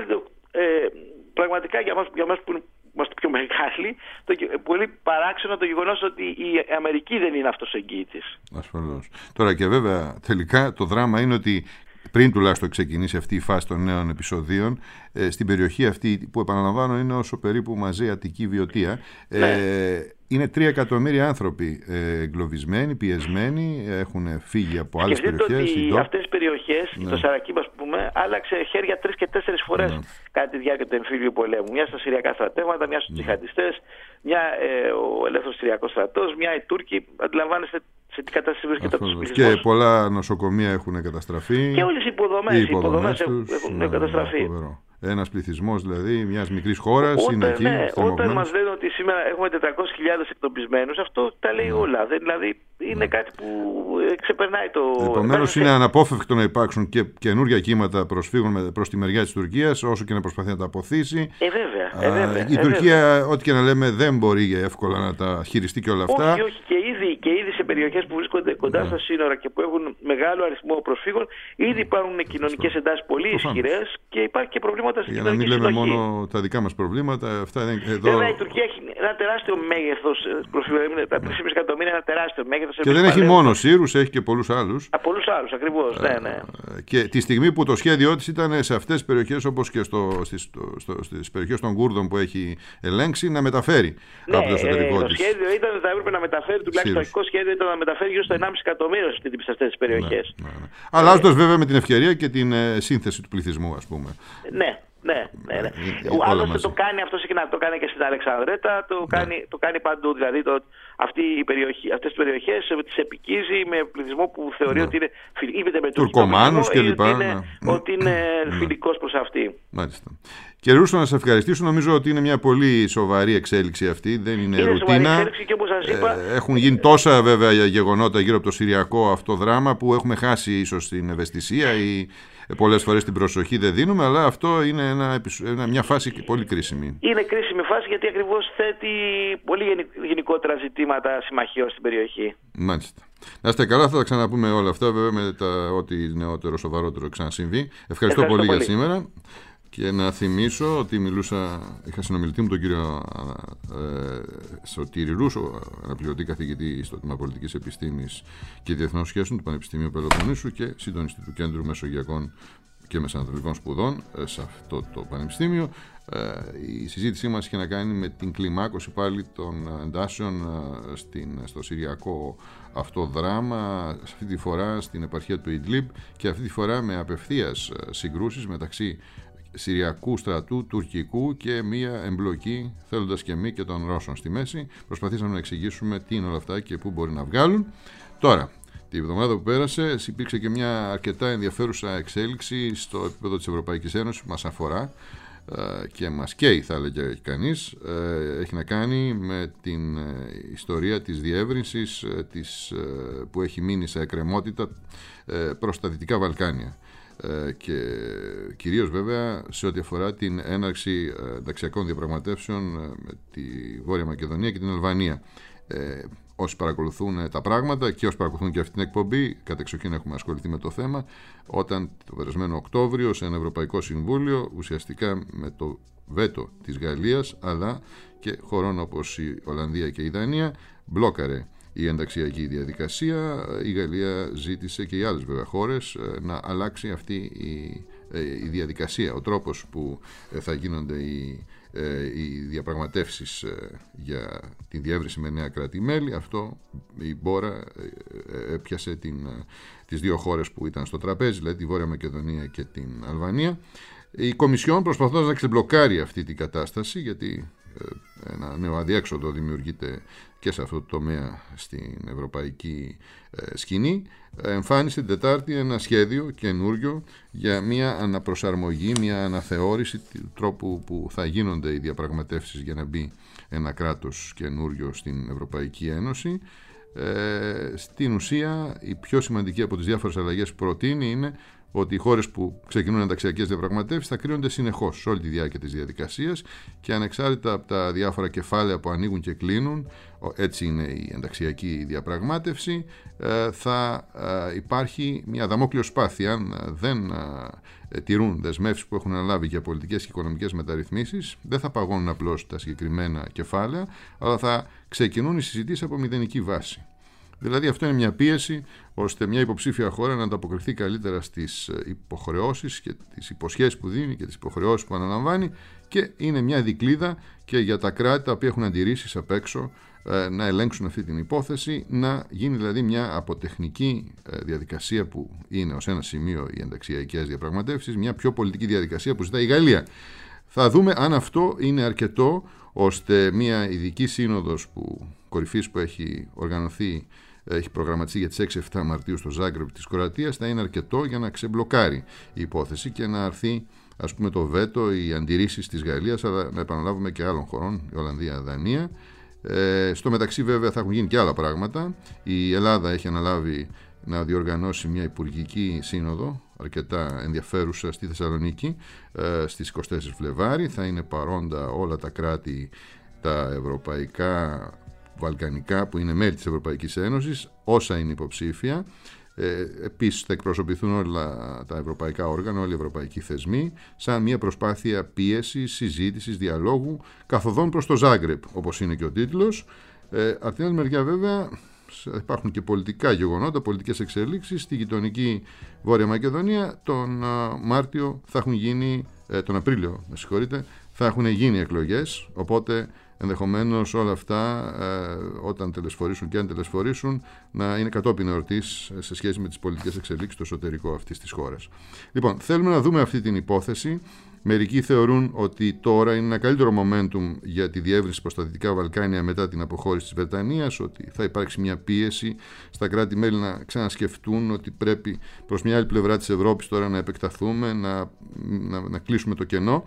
πραγματικά για μας που είμαστε πιο μεγάλοι, πολύ παράξενο το γεγονός ότι η Αμερική δεν είναι αυτός ο εγγυητής. Ασφαλώς. Τώρα και βέβαια τελικά το δράμα είναι ότι πριν τουλάχιστον ξεκινήσει αυτή η φάση των νέων επεισοδίων, στην περιοχή αυτή που επαναλαμβάνω είναι όσο περίπου μαζί Αττική Βιωτία, είναι 3 εκατομμύρια άνθρωποι εγκλωβισμένοι, πιεσμένοι, έχουν φύγει από άλλες περιοχές. Ότι αυτές τις περιοχές, το Σαρακίμπ ας πούμε, άλλαξε χέρια 3 και 4 φορές κατά τη διάρκεια του εμφύλιου πολέμου. Μια στα Συριακά στρατεύματα, μια στους τζιχαντιστές, μια ο ελεύθερος Συριακός στρατός, μια οι Τούρκοι. Αντιλαμβάνεστε σε τι κατάσταση βρίσκεται αυτός ο πληθυσμός. Και πολλά νοσοκομεία έχουν καταστραφεί. Και όλες οι υποδομές έχουν καταστραφεί. Ένας πληθυσμός δηλαδή μιας μικρής χώρας είναι εκεί. Όταν μας λένε ότι σήμερα έχουμε 400.000 εκτοπισμένους, αυτό τα λέει όλα. Δηλαδή είναι κάτι που ξεπερνάει το... Επομένως είναι αναπόφευκτο να υπάρξουν και καινούργια κύματα προσφύγων προς τη μεριά της Τουρκίας, όσο και να προσπαθεί να τα αποθήσει. Βέβαια. Η Τουρκία, ό,τι και να λέμε, δεν μπορεί εύκολα να τα χειριστεί και όλα αυτά. Όχι. Και ήδη σε περιοχές που βρίσκονται κοντά στα σύνορα και που έχουν μεγάλο αριθμό προσφύγων, ήδη υπάρχουν κοινωνικές εντάσεις πολύ ισχυρές και υπάρχει και προβλήματα στην κοινωνική συνοχή. Για να μην λέμε μόνο τα δικά μας προβλήματα. Βέβαια, η Τουρκία έχει ένα τεράστιο μέγεθος προσφύγων. Τα 3,5 εκατομμύρια είναι ένα τεράστιο μέγεθος. Και δεν έχει μόνο Σύρους, έχει και πολλούς άλλους. Πολλούς άλλους, ακριβώς. Ναι. Και τη στιγμή που το σχέδιό της ήταν σε αυτές τις περιοχές, όπως και στις περιοχές των Κούρδων που έχει ελέγξει, να μεταφέρει από το εσωτερικό της. Το σχέδιο ήταν ότι θα έπρεπε να μεταφέρει, τουλάχιστον το αρχικό σχέδιο ήταν να μεταφέρει γύρω στο 1,5 εκατομμύριο σε αυτές τις περιοχές. Ναι. Αλλάζοντας βέβαια με την ευκαιρία και την σύνθεση του πληθυσμού, ας πούμε. Ναι. Ο άλλος το κάνει αυτό συχνά, το κάνει και στην Αλεξανδρέτα, το κάνει παντού. Δηλαδή αυτές τις περιοχές τις επικίζει με πληθυσμό που θεωρεί ότι είναι Τουρκομάνους κλπ. Ότι είναι φιλικός προς αυτή. Μάλιστα. Κύριε Ρούσο, να σας ευχαριστήσω. Νομίζω ότι είναι μια πολύ σοβαρή εξέλιξη αυτή. Δεν είναι ρουτίνα. Και όπως σας είπα, έχουν γίνει τόσα βέβαια γεγονότα γύρω από το συριακό αυτό δράμα που έχουμε χάσει ίσως την ευαισθησία ή πολλές φορές την προσοχή δεν δίνουμε, αλλά αυτό είναι μια φάση πολύ κρίσιμη. Είναι κρίσιμη φάση γιατί ακριβώς θέτει πολύ γενικότερα ζητήματα συμμαχιών στην περιοχή. Μάλιστα. Να είστε καλά, θα τα ξαναπούμε όλα αυτά βέβαια με ό,τι νεότερο, σοβαρότερο ξανασυμβεί. Ευχαριστώ πολύ για σήμερα. Και να θυμίσω ότι είχα συνομιλητή μου τον κύριο Σωτήρη Ρούσο, αναπληρωτή καθηγητή στο Τμήμα Πολιτικής Επιστήμης και Διεθνών Σχέσεων του Πανεπιστημίου Πελοποννήσου και συντονιστή του Κέντρου Μεσογειακών και Μεσανατολικών Σπουδών σε αυτό το πανεπιστήμιο. Η συζήτησή μας είχε να κάνει με την κλιμάκωση πάλι των εντάσεων στο συριακό αυτό δράμα, αυτή τη φορά στην επαρχία του Ιντλίμπ και αυτή τη φορά με απευθείας συγκρούσεις μεταξύ Συριακού στρατού, τουρκικού και μία εμπλοκή, θέλοντας και μη, και των Ρώσων στη μέση. Προσπαθήσαμε να εξηγήσουμε τι είναι όλα αυτά και πού μπορεί να βγάλουν. Τώρα, τη εβδομάδα που πέρασε υπήρξε και μια αρκετά ενδιαφέρουσα εξέλιξη στο επίπεδο της Ευρωπαϊκής Ένωσης που μας αφορά και μας καίει, θα έλεγε κανείς. Έχει να κάνει με την ιστορία της διεύρυνσης που έχει μείνει σε εκκρεμότητα προς τα Δυτικά Βαλκάνια. Και κυρίως βέβαια σε ό,τι αφορά την έναρξη ενταξιακών διαπραγματεύσεων με τη Βόρεια Μακεδονία και την Αλβανία. Όσοι παρακολουθούν τα πράγματα και όσοι παρακολουθούν και αυτή την εκπομπή, κατεξοχήν έχουμε ασχοληθεί με το θέμα, όταν το περασμένο Οκτώβριο σε ένα Ευρωπαϊκό Συμβούλιο, ουσιαστικά με το βέτο της Γαλλίας αλλά και χωρών όπως η Ολλανδία και η Δανία, μπλόκαρε η ενταξιακή διαδικασία. Η Γαλλία ζήτησε και οι άλλες βέβαια χώρες να αλλάξει αυτή η διαδικασία, ο τρόπος που θα γίνονται οι διαπραγματεύσεις για τη διεύρυνση με νέα κράτη-μέλη. Αυτό η Μπόρα έπιασε τις δύο χώρες που ήταν στο τραπέζι, δηλαδή τη Βόρεια Μακεδονία και την Αλβανία. Η Κομισιόν προσπαθώντας να ξεμπλοκάρει αυτή την κατάσταση, γιατί ένα νέο αδιέξοδο δημιουργείται και σε αυτό το τομέα στην ευρωπαϊκή σκηνή, εμφάνισε την Τετάρτη ένα σχέδιο καινούριο για μια αναπροσαρμογή, μια αναθεώρηση του τρόπου που θα γίνονται οι διαπραγματεύσεις για να μπει ένα κράτος καινούριο στην Ευρωπαϊκή Ένωση. Στην ουσία η πιο σημαντική από τις διάφορες αλλαγές που προτείνει είναι ότι οι χώρες που ξεκινούν ενταξιακές διαπραγματεύσεις θα κρίνονται συνεχώς σε όλη τη διάρκεια της διαδικασίας και ανεξάρτητα από τα διάφορα κεφάλαια που ανοίγουν και κλείνουν, έτσι είναι η ενταξιακή διαπραγμάτευση, θα υπάρχει μια δαμόκλειο σπάθη. Αν δεν τηρούν δεσμεύσεις που έχουν αναλάβει για πολιτικές και οικονομικές μεταρρυθμίσεις, δεν θα παγώνουν απλώς τα συγκεκριμένα κεφάλαια, αλλά θα ξεκινούν οι συζητήσεις από μηδενική βάση. Δηλαδή αυτό είναι μια πίεση ώστε μια υποψήφια χώρα να ανταποκριθεί καλύτερα στις υποχρεώσεις και τις υποσχέσεις που δίνει και τις υποχρεώσεις που αναλαμβάνει, και είναι μια δικλίδα και για τα κράτη τα οποία έχουν αντιρρήσεις απ' έξω να ελέγξουν αυτή την υπόθεση, να γίνει δηλαδή μια αποτεχνική διαδικασία που είναι ως ένα σημείο οι ενταξιακές διαπραγματεύσεις, μια πιο πολιτική διαδικασία που ζητάει η Γαλλία. Θα δούμε αν αυτό είναι αρκετό ώστε μια ειδική σύνοδος κορυφής που έχει οργανωθεί, έχει προγραμματιστεί για τις 6-7 Μαρτίου στο Ζάγκρεπ της Κροατίας, θα είναι αρκετό για να ξεμπλοκάρει η υπόθεση και να αρθεί, ας πούμε, το βέτο, οι αντιρρήσεις της Γαλλίας, αλλά να επαναλάβουμε και άλλων χωρών, η Ολλανδία, Δανία. Στο μεταξύ βέβαια θα έχουν γίνει και άλλα πράγματα. Η Ελλάδα έχει αναλάβει να διοργανώσει μια υπουργική σύνοδο αρκετά ενδιαφέρουσα στη Θεσσαλονίκη στις 24 Φλεβάρι. Θα είναι παρόντα όλα τα κράτη, τα ευρωπαϊκά, βαλκανικά, που είναι μέλη της Ευρωπαϊκής Ένωσης, όσα είναι υποψήφια. Επίσης θα εκπροσωπηθούν όλα τα ευρωπαϊκά όργανα, όλοι οι ευρωπαϊκοί θεσμοί, σαν μια προσπάθεια πίεσης, συζήτησης, διαλόγου, καθοδόν προς το Ζάγκρεπ, όπως είναι και ο τίτλος. Από την άλλη μεριά, βέβαια, υπάρχουν και πολιτικά γεγονότα, πολιτικές εξελίξεις. Στη γειτονική Βόρεια Μακεδονία τον Μάρτιο θα έχουν γίνει, τον Απρίλιο, θα έχουν γίνει εκλογές, οπότε ενδεχομένως όλα αυτά όταν τελεσφορήσουν και αν τελεσφορήσουν να είναι κατόπιν εορτής σε σχέση με τις πολιτικές εξελίξεις στο εσωτερικό αυτής της χώρας. Λοιπόν, θέλουμε να δούμε αυτή την υπόθεση. Μερικοί θεωρούν ότι τώρα είναι ένα καλύτερο momentum για τη διεύρυνση προς τα Δυτικά Βαλκάνια μετά την αποχώρηση της Βρετανίας, ότι θα υπάρξει μια πίεση στα κράτη-μέλη να ξανασκεφτούν ότι πρέπει προς μια άλλη πλευρά της Ευρώπης τώρα να επεκταθούμε, να κλείσουμε το κενό.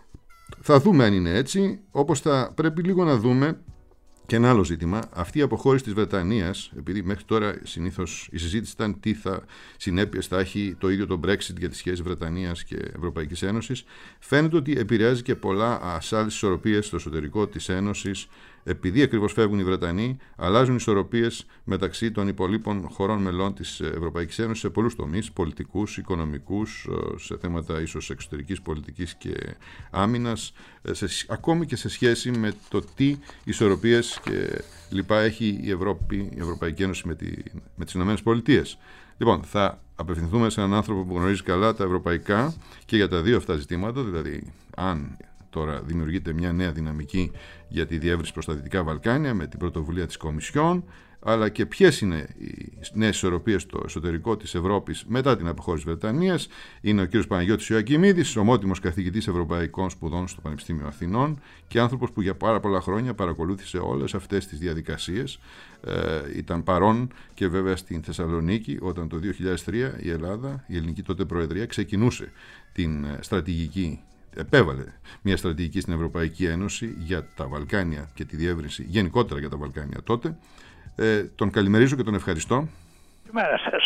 Θα δούμε αν είναι έτσι, όπως θα πρέπει λίγο να δούμε και ένα άλλο ζήτημα. Αυτή η αποχώρηση της Βρετανίας, επειδή μέχρι τώρα συνήθως η συζήτηση ήταν τι συνέπειες θα έχει το ίδιο το Brexit για τις σχέσεις Βρετανίας και Ευρωπαϊκής Ένωσης, φαίνεται ότι επηρεάζει και πολλά άλλες ισορροπίες στο εσωτερικό της Ένωσης. Επειδή ακριβώς φεύγουν οι Βρετανοί, αλλάζουν ισορροπίες μεταξύ των υπολείπων χωρών μελών της Ευρωπαϊκής Ένωσης σε πολλούς τομείς, πολιτικούς, οικονομικούς, σε θέματα ίσως εξωτερικής πολιτικής και άμυνας, ακόμη και σε σχέση με το τι ισορροπίες και λοιπά έχει η Ευρωπαϊκή Ένωση με τις Ηνωμένες Πολιτείες. Λοιπόν, θα απευθυνθούμε σε έναν άνθρωπο που γνωρίζει καλά τα ευρωπαϊκά και για τα δύο αυτά ζητήματα, δηλαδή αν τώρα δημιουργείται μια νέα δυναμική για τη διεύρυνση προς τα Δυτικά Βαλκάνια με την πρωτοβουλία της Κομισιόν, αλλά και ποιες είναι οι νέες ισορροπίες στο εσωτερικό της Ευρώπης μετά την αποχώρηση της Βρετανίας. Είναι ο κ. Παναγιώτης Ιωακιμίδης, ομότιμος καθηγητής Ευρωπαϊκών Σπουδών στο Πανεπιστήμιο Αθηνών και άνθρωπος που για πάρα πολλά χρόνια παρακολούθησε όλες αυτές τις διαδικασίες. Ήταν παρόν και βέβαια στην Θεσσαλονίκη όταν το 2003 η ελληνική τότε Προεδρία ξεκινούσε την στρατηγική. Επέβαλε μια στρατηγική στην Ευρωπαϊκή Ένωση για τα Βαλκάνια και τη διεύρυνση γενικότερα για τα Βαλκάνια τότε. Τον καλημερίζω και τον ευχαριστώ. Καλημέρα σας.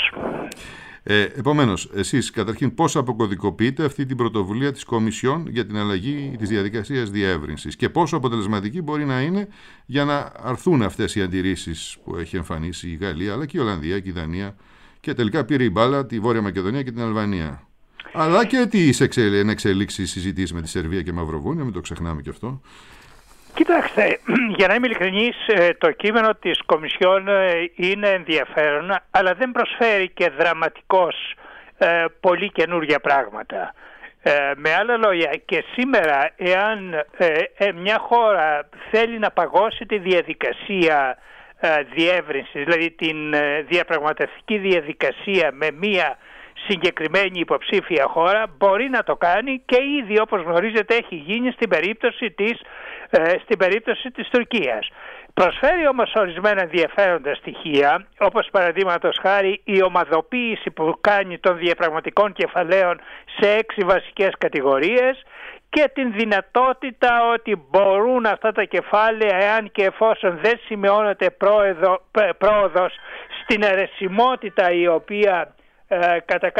Επομένως, εσείς καταρχήν πώς αποκωδικοποιείτε αυτή την πρωτοβουλία της Κομισιόν για την αλλαγή της διαδικασίας διεύρυνσης και πόσο αποτελεσματική μπορεί να είναι για να αρθούν αυτές οι αντιρρήσεις που έχει εμφανίσει η Γαλλία αλλά και η Ολλανδία και η Δανία και τελικά πήρε η μπάλα τη Βόρεια Μακεδονία και την Αλβανία. Αλλά και τις εξελίξεις συζητήσεις με τη Σερβία και Μαυροβούνιο, μην το ξεχνάμε και αυτό. Κοιτάξτε, για να είμαι ειλικρινής, το κείμενο της Κομισιόν είναι ενδιαφέρον, αλλά δεν προσφέρει και δραματικώς πολύ καινούργια πράγματα. Με άλλα λόγια, και σήμερα, εάν μια χώρα θέλει να παγώσει τη διαδικασία διεύρυνσης, δηλαδή την διαπραγματευτική διαδικασία με μια συγκεκριμένη υποψήφια χώρα, μπορεί να το κάνει και ήδη, όπως γνωρίζετε, έχει γίνει στην περίπτωση της Τουρκίας. Προσφέρει όμως ορισμένα ενδιαφέροντα στοιχεία, όπως παραδείγματος χάρη η ομαδοποίηση που κάνει των διαπραγματικών κεφαλαίων σε 6 βασικές κατηγορίες και την δυνατότητα ότι μπορούν αυτά τα κεφάλαια, εάν και εφόσον δεν σημειώνεται πρόοδος στην αιρεσιμότητα η οποία κατά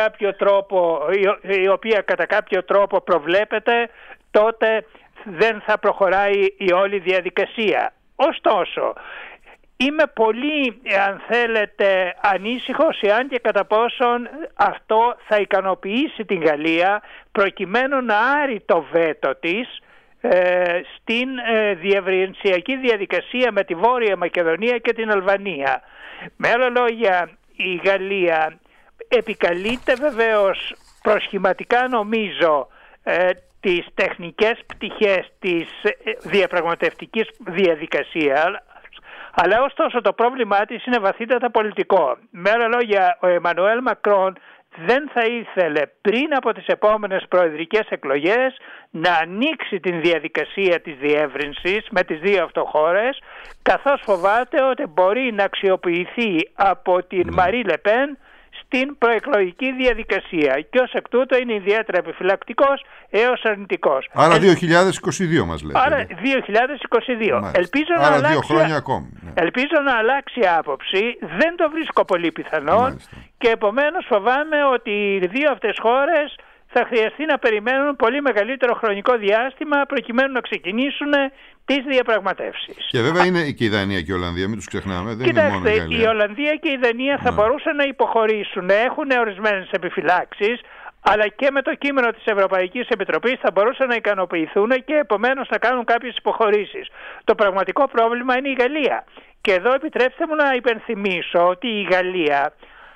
κάποιο τρόπο προβλέπεται, τότε δεν θα προχωράει η όλη διαδικασία. Ωστόσο, είμαι πολύ, αν θέλετε, ανήσυχος εάν και κατά πόσον αυτό θα ικανοποιήσει την Γαλλία προκειμένου να άρει το βέτο της στην διευρυνσιακή διαδικασία με τη Βόρεια Μακεδονία και την Αλβανία. Με άλλα λόγια, η Γαλλία επικαλείται βεβαίως προσχηματικά, νομίζω, τις τεχνικές πτυχές της διαπραγματευτικής διαδικασίας, αλλά ωστόσο το πρόβλημά της είναι βαθύτατα πολιτικό. Με άλλα λόγια, ο Εμμανουέλ Μακρόν δεν θα ήθελε πριν από τις επόμενες προεδρικές εκλογές να ανοίξει την διαδικασία της διεύρυνσης με τις δύο αυτοχώρες, καθώς φοβάται ότι μπορεί να αξιοποιηθεί από την Μαρί Λεπέν στην προεκλογική διαδικασία και ως εκ τούτου είναι ιδιαίτερα επιφυλακτικός έως αρνητικός. Άρα 2022 μας λέτε. Άρα 2022. Άρα 2 χρόνια ακόμη. Ναι. Ελπίζω να αλλάξει άποψη. Δεν το βρίσκω πολύ πιθανό και επομένως φοβάμαι ότι οι δύο αυτές χώρες θα χρειαστεί να περιμένουν πολύ μεγαλύτερο χρονικό διάστημα προκειμένου να ξεκινήσουν τις διαπραγματεύσεις. Και βέβαια είναι και η Δανία και η Ολλανδία, μην τους ξεχνάμε. Κοιτάξτε, η Ολλανδία και η Δανία θα μπορούσαν να υποχωρήσουν, έχουν ορισμένες επιφυλάξεις, αλλά και με το κείμενο της Ευρωπαϊκής Επιτροπής θα μπορούσαν να ικανοποιηθούν και επομένως να κάνουν κάποιες υποχωρήσεις. Το πραγματικό πρόβλημα είναι η Γαλλία. Και εδώ επιτρέψτε μου να υπενθυμίσω ότι η Γαλλία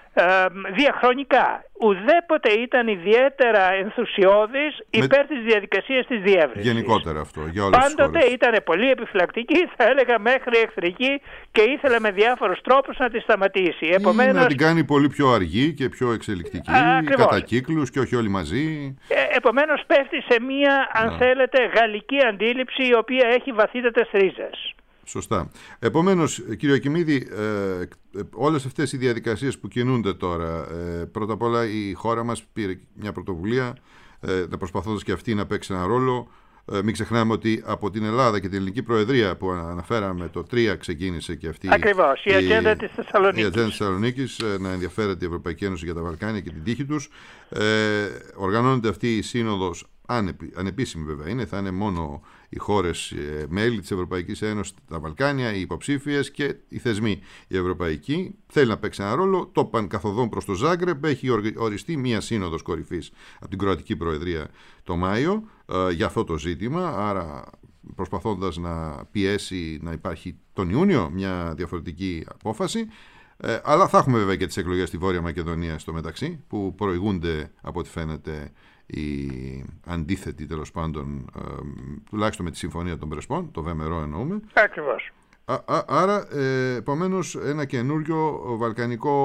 διαχρονικά ουδέποτε ήταν ιδιαίτερα ενθουσιώδης υπέρ της διαδικασίας της διεύρυνσης. Γενικότερα αυτό, για όλες τις χώρες. Πάντοτε ήταν πολύ επιφυλακτική, θα έλεγα μέχρι εχθρική, και ήθελε με διάφορους τρόπους να τη σταματήσει. Επομένως, να την κάνει πολύ πιο αργή και πιο εξελικτική, κατά κύκλους και όχι όλοι μαζί. Επομένως πέφτει σε μία, αν θέλετε, γαλλική αντίληψη η οποία έχει βαθύτατες ρίζες. Σωστά. Επομένως, κύριε Ακημίδη, όλες αυτές οι διαδικασίες που κινούνται τώρα, πρώτα απ' όλα η χώρα μας πήρε μια πρωτοβουλία, προσπαθώντας και αυτή να παίξει ένα ρόλο. Μην ξεχνάμε ότι από την Ελλάδα και την Ελληνική Προεδρία που αναφέραμε το 3 ξεκίνησε και αυτή. Ακριβώς, η ατζέντα της Θεσσαλονίκης. Η ατζέντα της Θεσσαλονίκης, να ενδιαφέρεται η Ευρωπαϊκή Ένωση για τα Βαλκάνια και την τύχη τους. Οργανώνεται αυτή η σύνοδος, ανεπίσημη βέβαια είναι, θα είναι μόνο οι χώρες μέλη της Ευρωπαϊκής Ένωσης, τα Βαλκάνια, οι υποψήφιες και οι θεσμοί. Η Ευρωπαϊκή θέλει να παίξει ένα ρόλο. Το καθοδόν προς το Ζάγκρεπ έχει οριστεί μία σύνοδος κορυφής από την Κροατική Προεδρία το Μάιο για αυτό το ζήτημα. Άρα προσπαθώντας να πιέσει να υπάρχει τον Ιούνιο μια διαφορετική απόφαση. Αλλά θα έχουμε βέβαια και τις εκλογές στη Βόρεια Μακεδονία στο μεταξύ, που προηγούνται από ό,τι φαίνεται οι αντίθετοι, τέλος πάντων, τουλάχιστον με τη Συμφωνία των Πρεσπών, το ΒΜΡΟ εννοούμε. Ακριβώς. Άρα, επομένως, ένα καινούριο βαλκανικό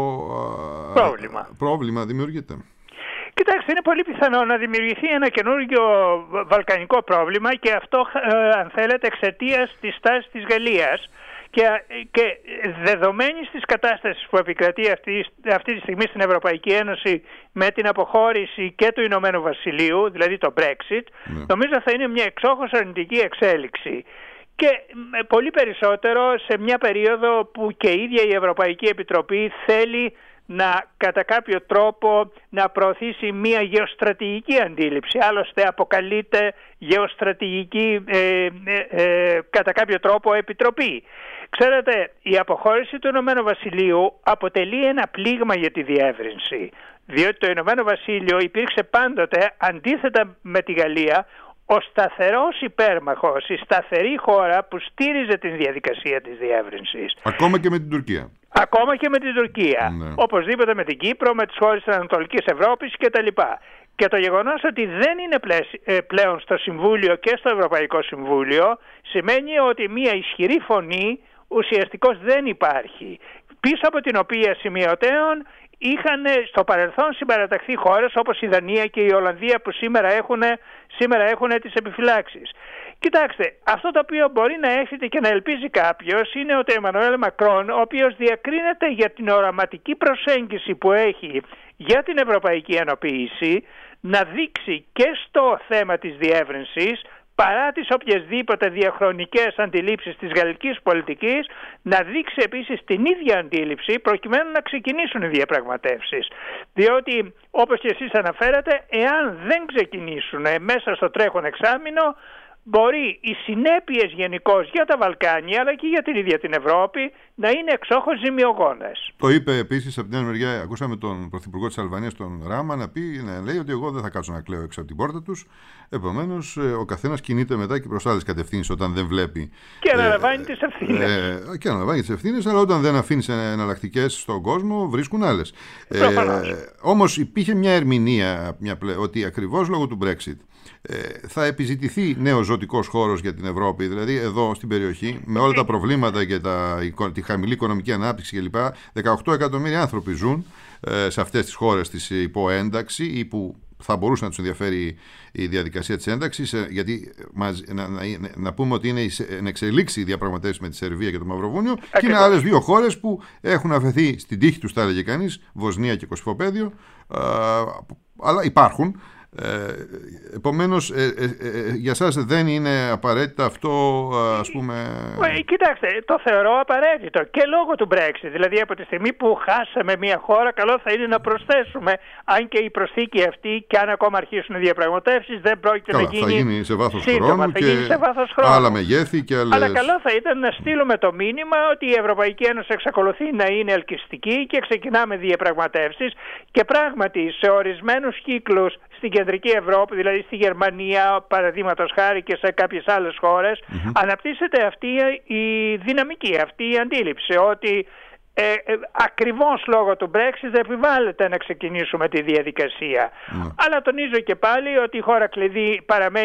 πρόβλημα δημιουργείται. Κοιτάξτε, είναι πολύ πιθανό να δημιουργηθεί ένα καινούργιο βαλκανικό πρόβλημα, και αυτό, αν θέλετε, εξαιτίας της τάσης της Γαλλίας και δεδομένης της κατάστασης που επικρατεί αυτή τη στιγμή στην Ευρωπαϊκή Ένωση με την αποχώρηση και του Ηνωμένου Βασιλείου, δηλαδή το Brexit, νομίζω θα είναι μια εξόχως αρνητική εξέλιξη. Και πολύ περισσότερο σε μια περίοδο που και η ίδια η Ευρωπαϊκή Επιτροπή θέλει κατά κάποιο τρόπο να προωθήσει μια γεωστρατηγική αντίληψη. Άλλωστε αποκαλείται γεωστρατηγική κατά κάποιο τρόπο επιτροπή. Ξέρετε, η αποχώρηση του Ηνωμένου Βασιλείου αποτελεί ένα πλήγμα για τη διεύρυνση, διότι το Ηνωμένο Βασίλειο υπήρξε πάντοτε, αντίθετα με τη Γαλλία, ο σταθερός υπέρμαχος, η σταθερή χώρα που στήριζε την διαδικασία της διεύρυνσης. Ακόμα και με την Τουρκία. Ακόμα και με την Τουρκία. Ναι. Οπωσδήποτε με την Κύπρο, με τις χώρες της Ανατολικής Ευρώπης κτλ. Και το γεγονός ότι δεν είναι πλέον στο Συμβούλιο και στο Ευρωπαϊκό Συμβούλιο σημαίνει ότι μια ισχυρή φωνή ουσιαστικώς δεν υπάρχει, πίσω από την οποία σημειωτέων είχαν στο παρελθόν συμπαραταχθεί χώρες όπως η Δανία και η Ολλανδία που σήμερα έχουν τις επιφυλάξεις. Κοιτάξτε, αυτό το οποίο μπορεί να έχετε και να ελπίζει κάποιος είναι ότι ο Εμμανουέλ Μακρόν, ο οποίος διακρίνεται για την οραματική προσέγγιση που έχει για την ευρωπαϊκή ενοποίηση, να δείξει και στο θέμα της διεύρυνσης, παρά τις οποιασδήποτε διαχρονικές αντιλήψεις της γαλλικής πολιτικής, να δείξει επίσης την ίδια αντίληψη προκειμένου να ξεκινήσουν οι διαπραγματεύσεις. Διότι, όπως και εσείς αναφέρατε, εάν δεν ξεκινήσουν μέσα στο τρέχον εξάμηνο, μπορεί οι συνέπειες γενικώς για τα Βαλκάνια αλλά και για την ίδια την Ευρώπη να είναι εξόχως ζημιογόνες. Το είπε επίσης από την άλλη μεριά, ακούσαμε τον Πρωθυπουργό της Αλβανίας, τον Ράμα, να λέει ότι εγώ δεν θα κάτσω να κλαίω έξω από την πόρτα τους. Επομένως, ο καθένας κινείται μετά και προς άλλες κατευθύνσεις όταν δεν βλέπει. Και αναλαμβάνει τις ευθύνες. Και αναλαμβάνει τις ευθύνες, αλλά όταν δεν αφήνεις εναλλακτικές στον κόσμο, βρίσκουν άλλες. Όμως υπήρχε μια ερμηνεία ότι ακριβώς λόγω του Brexit θα επιζητηθεί νέος ζωτικός χώρος για την Ευρώπη, δηλαδή εδώ στην περιοχή, με όλα τα προβλήματα και τη χαμηλή οικονομική ανάπτυξη κλπ. 18 εκατομμύρια άνθρωποι ζουν σε αυτές τις χώρες της υποένταξη ή που θα μπορούσε να τους ενδιαφέρει η διαδικασία της ένταξης, γιατί να πούμε ότι είναι εν εξελίξει οι διαπραγματεύσεις με τη Σερβία και το Μαυροβούνιο, και είναι άλλες δύο χώρες που έχουν αφαιθεί στην τύχη τους, θα έλεγε κανείς, Βοσνία και Κωσυφοπαίδιο, αλλά υπάρχουν. Επομένως, για σας δεν είναι απαραίτητα αυτό, ας πούμε... Κοιτάξτε, το θεωρώ απαραίτητο και λόγω του Brexit. Δηλαδή, από τη στιγμή που χάσαμε μια χώρα, καλό θα είναι να προσθέσουμε, αν και η προσθήκη αυτή, και αν ακόμα αρχίσουν οι διαπραγματεύσεις, δεν πρόκειται να γίνει. Θα γίνει σε βάθος σύντομα, χρόνου θα γίνει σε βάθος χρόνου. Άλλα μεγέθη και άλλες... Αλλά καλό θα ήταν να στείλουμε το μήνυμα ότι η Ευρωπαϊκή Ένωση εξακολουθεί να είναι ελκυστική και ξεκινάμε διαπραγματεύσεις, και πράγματι σε ορισμένους κύκλους στην κεντρική Ευρώπη, δηλαδή στη Γερμανία, παραδείγματος χάρη, και σε κάποιες άλλες χώρες, αναπτύσσεται αυτή η δυναμική, αυτή η αντίληψη ότι ακριβώς λόγω του Brexit δεν επιβάλλεται να ξεκινήσουμε τη διαδικασία. Αλλά τονίζω και πάλι ότι η χώρα κλειδί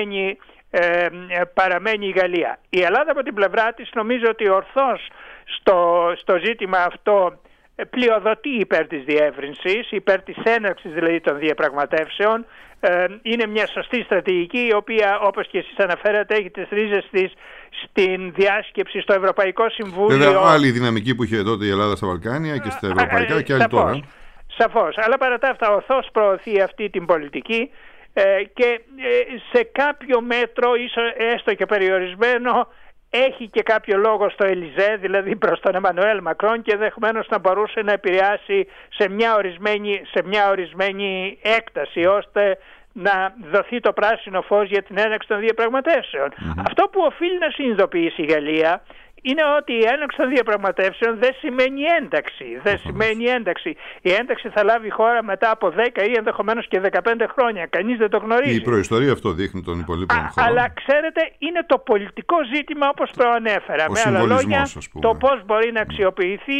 παραμένει η Γαλλία. Η Ελλάδα από την πλευρά της νομίζω ότι ορθώς στο ζήτημα αυτό πλειοδοτεί υπέρ της διεύρυνσης, υπέρ της έναρξης δηλαδή των διαπραγματεύσεων. Είναι μια σωστή στρατηγική, η οποία, όπως και εσείς αναφέρατε, έχει τις ρίζες της στην διάσκεψη στο Ευρωπαϊκό Συμβούλιο. Βέβαια, άλλη δυναμική που είχε τότε η Ελλάδα στα Βαλκάνια και στα ευρωπαϊκά και άλλη τώρα. Σαφώς. Αλλά παρά τα αυτά, ορθώς προωθεί αυτή την πολιτική και σε κάποιο μέτρο, ίσως έστω και περιορισμένο, έχει και κάποιο λόγο στο Ελιζέ, δηλαδή προς τον Εμμανουέλ Μακρόν, και ενδεχομένως να μπορούσε να επηρεάσει σε μια ορισμένη έκταση, ώστε να δοθεί το πράσινο φως για την έναρξη των διαπραγματεύσεων. Αυτό που οφείλει να συνειδητοποιήσει η Γαλλία είναι ότι η έναρξη των διαπραγματεύσεων δεν σημαίνει ένταξη. Δεν σημαίνει ένταξη. Η ένταξη θα λάβει χώρα μετά από 10 ή ενδεχομένως και 15 χρόνια. Κανείς δεν το γνωρίζει. Η προϊστορία αυτό δείχνει των υπολείπων χωρών. Αλλά ξέρετε, είναι το πολιτικό ζήτημα, όπως προανέφερα. Με άλλα λόγια, το πώς μπορεί να αξιοποιηθεί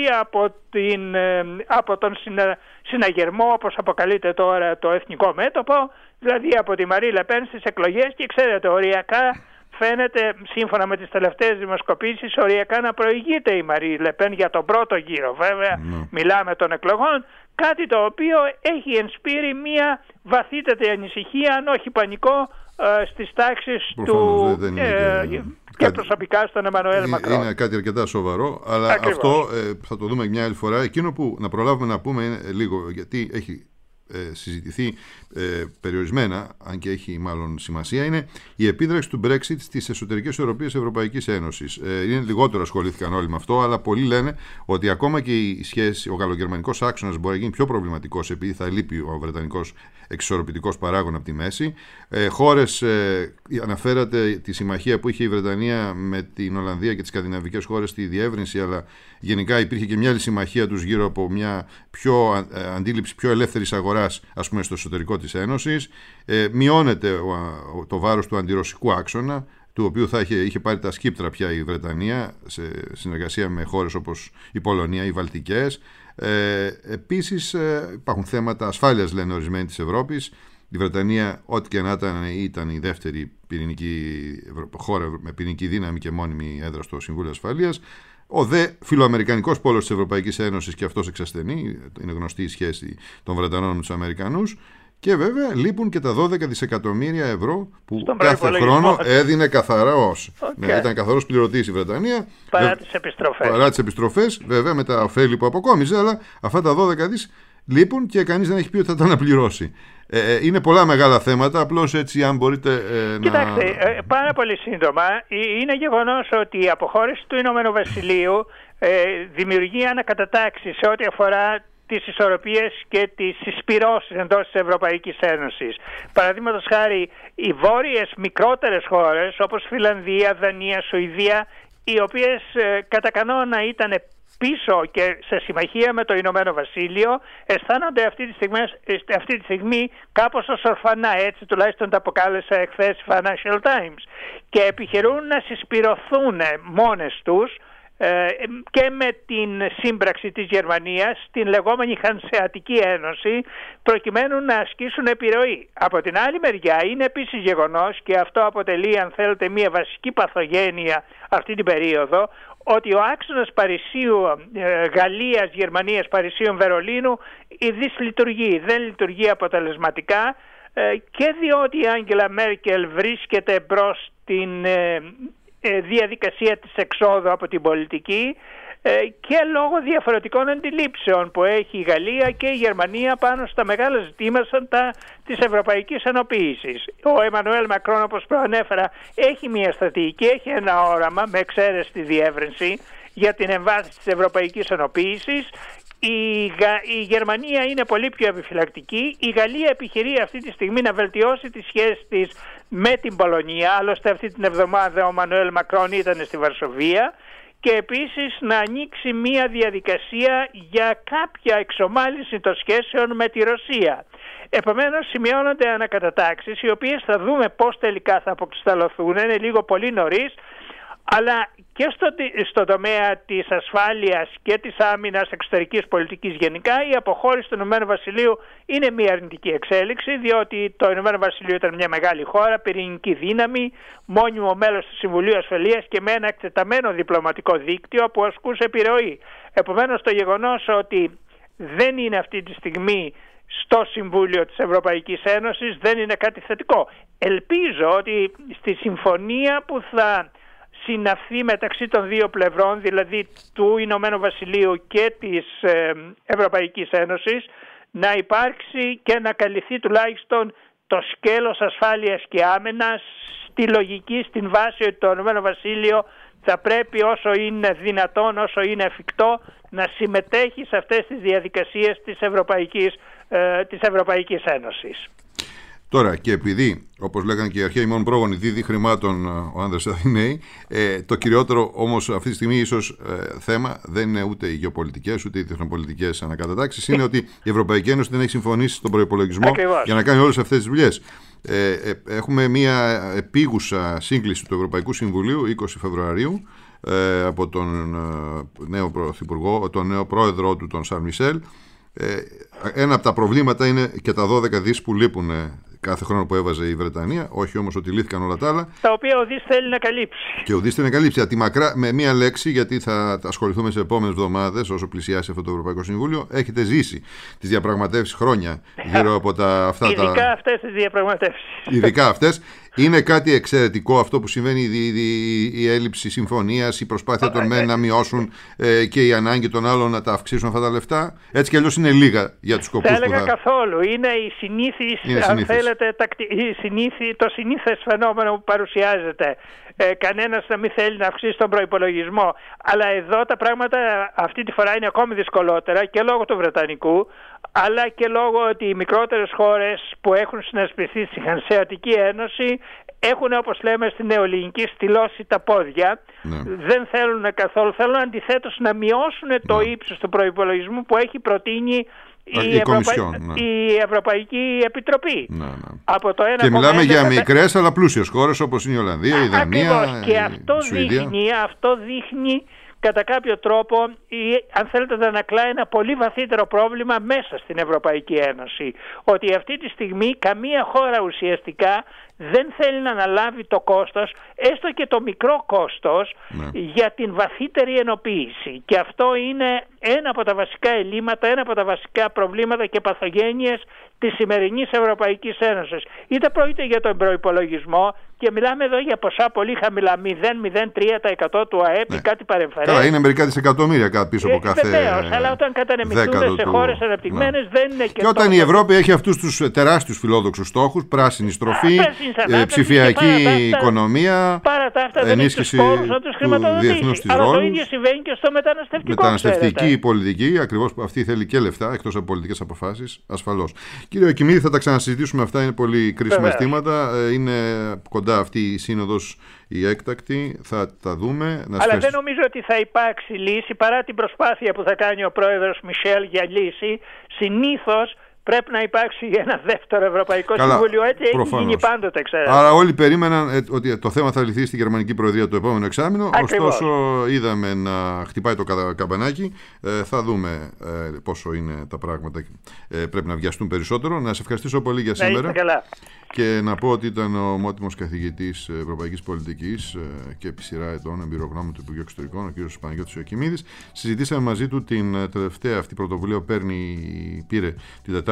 από τον συναγερμό, όπως αποκαλείται τώρα το εθνικό μέτωπο, δηλαδή από τη Μαρί Λεπέν στις εκλογές, και ξέρετε, οριακά φαίνεται, σύμφωνα με τις τελευταίες δημοσκοπήσεις, οριακά να προηγείται η Μαρί Λεπέν για τον πρώτο γύρο. Βέβαια, μιλάμε των εκλογών, κάτι το οποίο έχει ενспείρει μια βαθύτατη ανησυχία, αν όχι πανικό, στις τάξεις του και προσωπικά στον Εμμανουέλ Μακρόν. Είναι κάτι αρκετά σοβαρό, αλλά αυτό θα το δούμε μια άλλη φορά. Εκείνο που να προλάβουμε να πούμε είναι λίγο, γιατί έχει συζητηθεί περιορισμένα, αν και έχει μάλλον σημασία, είναι η επίδραξη του Brexit στις εσωτερικές ισορροπίες Ευρωπαϊκής Ένωσης. Είναι λιγότερο ασχολήθηκαν όλοι με αυτό, αλλά πολλοί λένε ότι ακόμα και η σχέση, ο γαλλογερμανικός άξονας μπορεί να γίνει πιο προβληματικός, επειδή θα λείπει ο βρετανικός εξισορροπητικός παράγων από τη μέση. Χώρες, αναφέρατε τη συμμαχία που είχε η Βρετανία με την Ολλανδία και τις σκανδιναβικές χώρες στη διεύρυνση, αλλά γενικά υπήρχε και μια άλλη συμμαχία τους γύρω από μια πιο αντίληψη πιο ελεύθερης αγοράς, ας πούμε, στο εσωτερικό της Ένωσης. Μειώνεται το βάρος του αντιρωσικού άξονα, του οποίου είχε πάρει τα σκύπτρα πια η Βρετανία σε συνεργασία με χώρες όπως η Πολωνία, οι Βαλτικές. Επίσης υπάρχουν θέματα ασφάλειας, λένε ορισμένοι, της Ευρώπης. Η Βρετανία, ό,τι και να ήταν η δεύτερη χώρα με πυρηνική δύναμη και μόνιμη έδρα στο Συμβούλιο Ασφαλείας. Ο δε φιλοαμερικανικός πόλος της Ευρωπαϊκής Ένωσης και αυτός εξασθενεί, είναι γνωστή η σχέση των Βρετανών με τους Αμερικανούς. Και βέβαια λείπουν και τα 12 δισεκατομμύρια ευρώ που κάθε χρόνο έδινε καθαρός. Ήταν καθαρός πληρωτής η Βρετανία. Παρά τις επιστροφές. Βέβαια με τα ωφέλη που αποκόμιζε, αλλά αυτά τα 12 δις λείπουν και κανείς δεν έχει πει ότι θα τα αναπληρώσει. Είναι πολλά μεγάλα θέματα, απλώς έτσι αν μπορείτε Κοιτάξτε, πάρα πολύ σύντομα, είναι γεγονός ότι η αποχώρηση του Ηνωμένου Βασιλείου δημιουργεί ανακατατάξεις σε ό,τι αφορά τις ισορροπίες και τις συσπυρώσεις εντός της Ευρωπαϊκής Ένωσης. Παραδείγματος χάρη, οι βόρειες μικρότερες χώρες όπως Φιλανδία, Δανία, Σουηδία, οι οποίες κατά κανόνα ήταν πίσω και σε συμμαχία με το Ηνωμένο Βασίλειο, αισθάνονται αυτή τη στιγμή κάπως ως ορφανά, έτσι τουλάχιστον τα αποκάλεσε εχθές η Financial Times, και επιχειρούν να συσπυρωθούν μόνες τους και με την σύμπραξη της Γερμανίας στην λεγόμενη Χανσεατική Ένωση, προκειμένου να ασκήσουν επιρροή. Από την άλλη μεριά είναι επίσης γεγονός, και αυτό αποτελεί, αν θέλετε, μια βασική παθογένεια αυτή την περίοδο, ότι ο άξονας Γαλλίας, Γερμανίας, Παρισίων, Βερολίνου δυσλειτουργεί, δεν λειτουργεί αποτελεσματικά, και διότι η Άγγελα Μέρκελ βρίσκεται μπρος στην διαδικασία της εξόδου από την πολιτική και λόγω διαφορετικών αντιλήψεων που έχει η Γαλλία και η Γερμανία πάνω στα μεγάλα ζητήματα της ευρωπαϊκής ενοποίησης. Ο Εμμανουέλ Μακρόν, όπως προανέφερα, έχει μια στρατηγική, έχει ένα όραμα με εξαίρεση τη διεύρυνση για την εμβάθυνση της ευρωπαϊκής ενοποίησης. Η Γερμανία είναι πολύ πιο επιφυλακτική. Η Γαλλία επιχειρεί αυτή τη στιγμή να βελτιώσει τις σχέσεις της με την Πολωνία. Άλλωστε αυτή την εβδομάδα ο Εμμανουέλ Μακρόν ήταν στη Βαρσοβία. Και επίσης να ανοίξει μια διαδικασία για κάποια εξομάλυνση των σχέσεων με τη Ρωσία. Επομένως σημειώνονται ανακατατάξεις οι οποίες θα δούμε πώς τελικά θα αποκρισταλωθούν. Είναι λίγο πολύ νωρίς, αλλά και στο τομέα της ασφάλειας και της άμυνας εξωτερικής πολιτικής γενικά η αποχώρηση του Ηνωμένου Βασιλείου είναι μια αρνητική εξέλιξη, διότι το Ηνωμένο Βασιλείο ήταν μια μεγάλη χώρα, πυρηνική δύναμη, μόνιμο μέλος του Συμβουλίου Ασφαλείας και με ένα εκτεταμένο διπλωματικό δίκτυο που ασκούσε επιρροή. Επομένως το γεγονός ότι δεν είναι αυτή τη στιγμή στο Συμβούλιο της Ευρωπαϊκής Ένωσης δεν είναι κάτι θετικό. Ελπίζω ότι στη συμφωνία που θα συναυθεί μεταξύ των δύο πλευρών, δηλαδή του Ηνωμένου Βασιλείου και της Ευρωπαϊκής Ένωσης, να υπάρξει και να καλυφθεί τουλάχιστον το σκέλος ασφάλειας και άμυνας στη λογική, στην βάση ότι το Ηνωμένο Βασίλειο θα πρέπει όσο είναι δυνατόν, όσο είναι εφικτό, να συμμετέχει σε αυτές τις διαδικασίες της Ευρωπαϊκής Ένωσης. Τώρα, και επειδή, όπως λέγανε και οι αρχαίοι μόνο πρόγονοι, δίδει χρημάτων ο άνδρας Αθηναίοι, το κυριότερο όμως αυτή τη στιγμή ίσως θέμα δεν είναι ούτε οι γεωπολιτικές ούτε οι τεχνοπολιτικές ανακατατάξεις, είναι ότι η Ευρωπαϊκή Ένωση δεν έχει συμφωνήσει στον προϋπολογισμό για να κάνει όλες αυτές τις δουλειές. Έχουμε μια επίγουσα σύγκληση του Ευρωπαϊκού Συμβουλίου 20 Φεβρουαρίου από τον νέο Πρωθυπουργό, τον νέο πρόεδρό του, τον Σαρλ Μισελ. Ένα από τα προβλήματα είναι και τα 12 δις που λείπουν κάθε χρόνο που έβαζε η Βρετανία, όχι όμως ότι λύθηκαν όλα τα άλλα. Τα οποία ο Δης θέλει να καλύψει. Και ο Δης θέλει να καλύψει. Με μία λέξη, γιατί θα ασχοληθούμε σε επόμενες εβδομάδες όσο πλησιάσει αυτό το Ευρωπαϊκό Συμβούλιο, έχετε ζήσει τις διαπραγματεύσεις χρόνια γύρω από ειδικά αυτές τις διαπραγματεύσεις. Ειδικά αυτές. Είναι κάτι εξαιρετικό αυτό που συμβαίνει, η έλλειψη συμφωνίας, η προσπάθεια των μεν να μειώσουν και η ανάγκη των άλλων να τα αυξήσουν αυτά τα λεφτά. Έτσι κι αλλιώς είναι λίγα για τους σκοπούς. Θα έλεγα καθόλου. Είναι η αν θέλετε, το συνήθες φαινόμενο που παρουσιάζεται. Κανένας να μην θέλει να αυξήσει τον προϋπολογισμό. Αλλά εδώ τα πράγματα αυτή τη φορά είναι ακόμη δυσκολότερα και λόγω του Βρετανικού, αλλά και λόγω ότι οι μικρότερες χώρες που έχουν συνασπιστεί στη Χανσεατική Ένωση έχουν, όπως λέμε στην νεοελληνική, στυλώσει τα πόδια. Ναι. Δεν θέλουν καθόλου. Θέλουν αντιθέτως να μειώσουν το ύψος του προϋπολογισμού που έχει προτείνει η Ευρωπαϊκή Επιτροπή. Ναι. Από το και μιλάμε για μικρές αλλά πλούσιες χώρες όπως είναι η Ολλανδία, η Δανία, και αυτό δείχνει κατά κάποιο τρόπο, αν θέλετε, να ανακλά ένα πολύ βαθύτερο πρόβλημα μέσα στην Ευρωπαϊκή Ένωση. Ότι αυτή τη στιγμή καμία χώρα ουσιαστικά δεν θέλει να αναλάβει το κόστος, έστω και το μικρό κόστος, για την βαθύτερη ενοποίηση. Και αυτό είναι ένα από τα βασικά ελλείμματα, ένα από τα βασικά προβλήματα και παθογένειες της σημερινής Ευρωπαϊκής Ένωσης. Είτε πρόκειται για τον προϋπολογισμό, και μιλάμε εδώ για ποσά πολύ χαμηλά, 0,03% του ΑΕΠ ή κάτι παρεμφερές. Καλά, είναι μερικά δισεκατομμύρια πίσω από κάθε. Βεβαίως, αλλά όταν κατανεμηθούν σε χώρες αναπτυγμένες δεν είναι και. Και όταν η Ευρώπη έχει αυτούς τους τεράστιους φιλόδοξους στόχους, πράσινη στροφή, ψηφιακή οικονομία, ενίσχυση του διεθνούς της ρόλου. Αλλά το ίδιο συμβαίνει και στο μεταναστευτική πολιτική, ακριβώς αυτή θέλει και λεφτά, εκτός από πολιτικές αποφάσεις, ασφαλώς. Κύριε Οκιμίδη, θα τα ξανασυζητήσουμε αυτά, είναι πολύ κρίσιμα ζητήματα. Είναι κοντά αυτή η σύνοδος η έκτακτη, θα τα δούμε. Αλλά δεν νομίζω ότι θα υπάρξει λύση παρά την προσπάθεια που θα κάνει ο πρόεδρος Μισελ για λύση. Συνήθως πρέπει να υπάρξει ένα δεύτερο Ευρωπαϊκό Συμβούλιο. Έτσι έχει γίνει πάντοτε, ξέρετε. Άρα όλοι περίμεναν ότι το θέμα θα λυθεί στη Γερμανική Προεδρία το επόμενο εξάμηνο. Ακριβώς. Ωστόσο είδαμε να χτυπάει το καμπανάκι. Θα δούμε πόσο είναι τα πράγματα. Πρέπει να βιαστούν περισσότερο. Να σε ευχαριστήσω πολύ για σήμερα. Καλά. Και να πω ότι ήταν ο ομότιμος καθηγητής Ευρωπαϊκής Πολιτικής και επί σειρά ετών εμπειρογνώμη του Υπουργείου Εξωτερικών, ο κ. Παναγιώτης Οκιμίδης. Συζητήσαμε μαζί του την τελευταία αυτή πρωτοβουλία που πήρε την Τετάρτη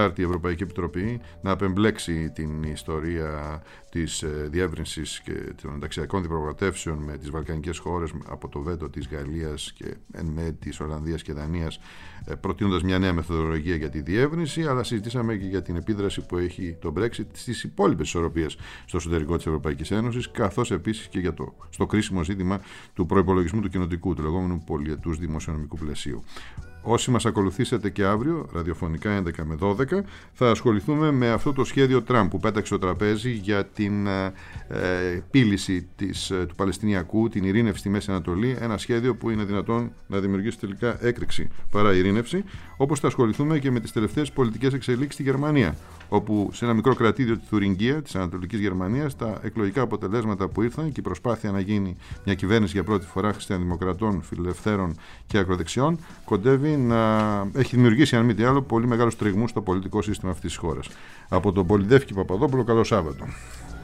Τετάρτη η Ευρωπαϊκή Επιτροπή να απεμπλέξει την ιστορία της διεύρυνσης και των ενταξιακών διαπραγματεύσεων με τις βαλκανικές χώρες από το βέτο της Γαλλίας και εν μέρει της Ολλανδίας και Δανίας, προτείνοντας μια νέα μεθοδολογία για τη διεύρυνση, αλλά συζητήσαμε και για την επίδραση που έχει το Brexit στις υπόλοιπες ισορροπίες στο εσωτερικό της Ευρωπαϊκής Ένωσης, καθώς επίσης και στο κρίσιμο ζήτημα του προϋπολογισμού του κοινοτικού, του λεγόμενου πολυετούς δημοσιονομικού πλαισίου. Όσοι μας ακολουθήσετε και αύριο, ραδιοφωνικά 11 με 12, θα ασχοληθούμε με αυτό το σχέδιο Τραμπ που πέταξε στο τραπέζι για την πύληση του Παλαιστινιακού, την ειρήνευση στη Μέση Ανατολή, ένα σχέδιο που είναι δυνατόν να δημιουργήσει τελικά έκρηξη παρά ειρήνευση, όπως θα ασχοληθούμε και με τις τελευταίες πολιτικές εξελίξεις στη Γερμανία, όπου σε ένα μικρό κρατήδιο τη Θουρινγκία της Ανατολικής Γερμανίας τα εκλογικά αποτελέσματα που ήρθαν και η προσπάθεια να γίνει μια κυβέρνηση για πρώτη φορά χριστιανοδημοκρατών, φιλελευθέρων και ακροδεξιών κοντεύει να έχει δημιουργήσει, αν μη τι άλλο, πολύ μεγάλους τριγμούς στο πολιτικό σύστημα αυτής της χώρας. Από τον Πολυδεύκη Παπαδόπουλο, καλό Σάββατο.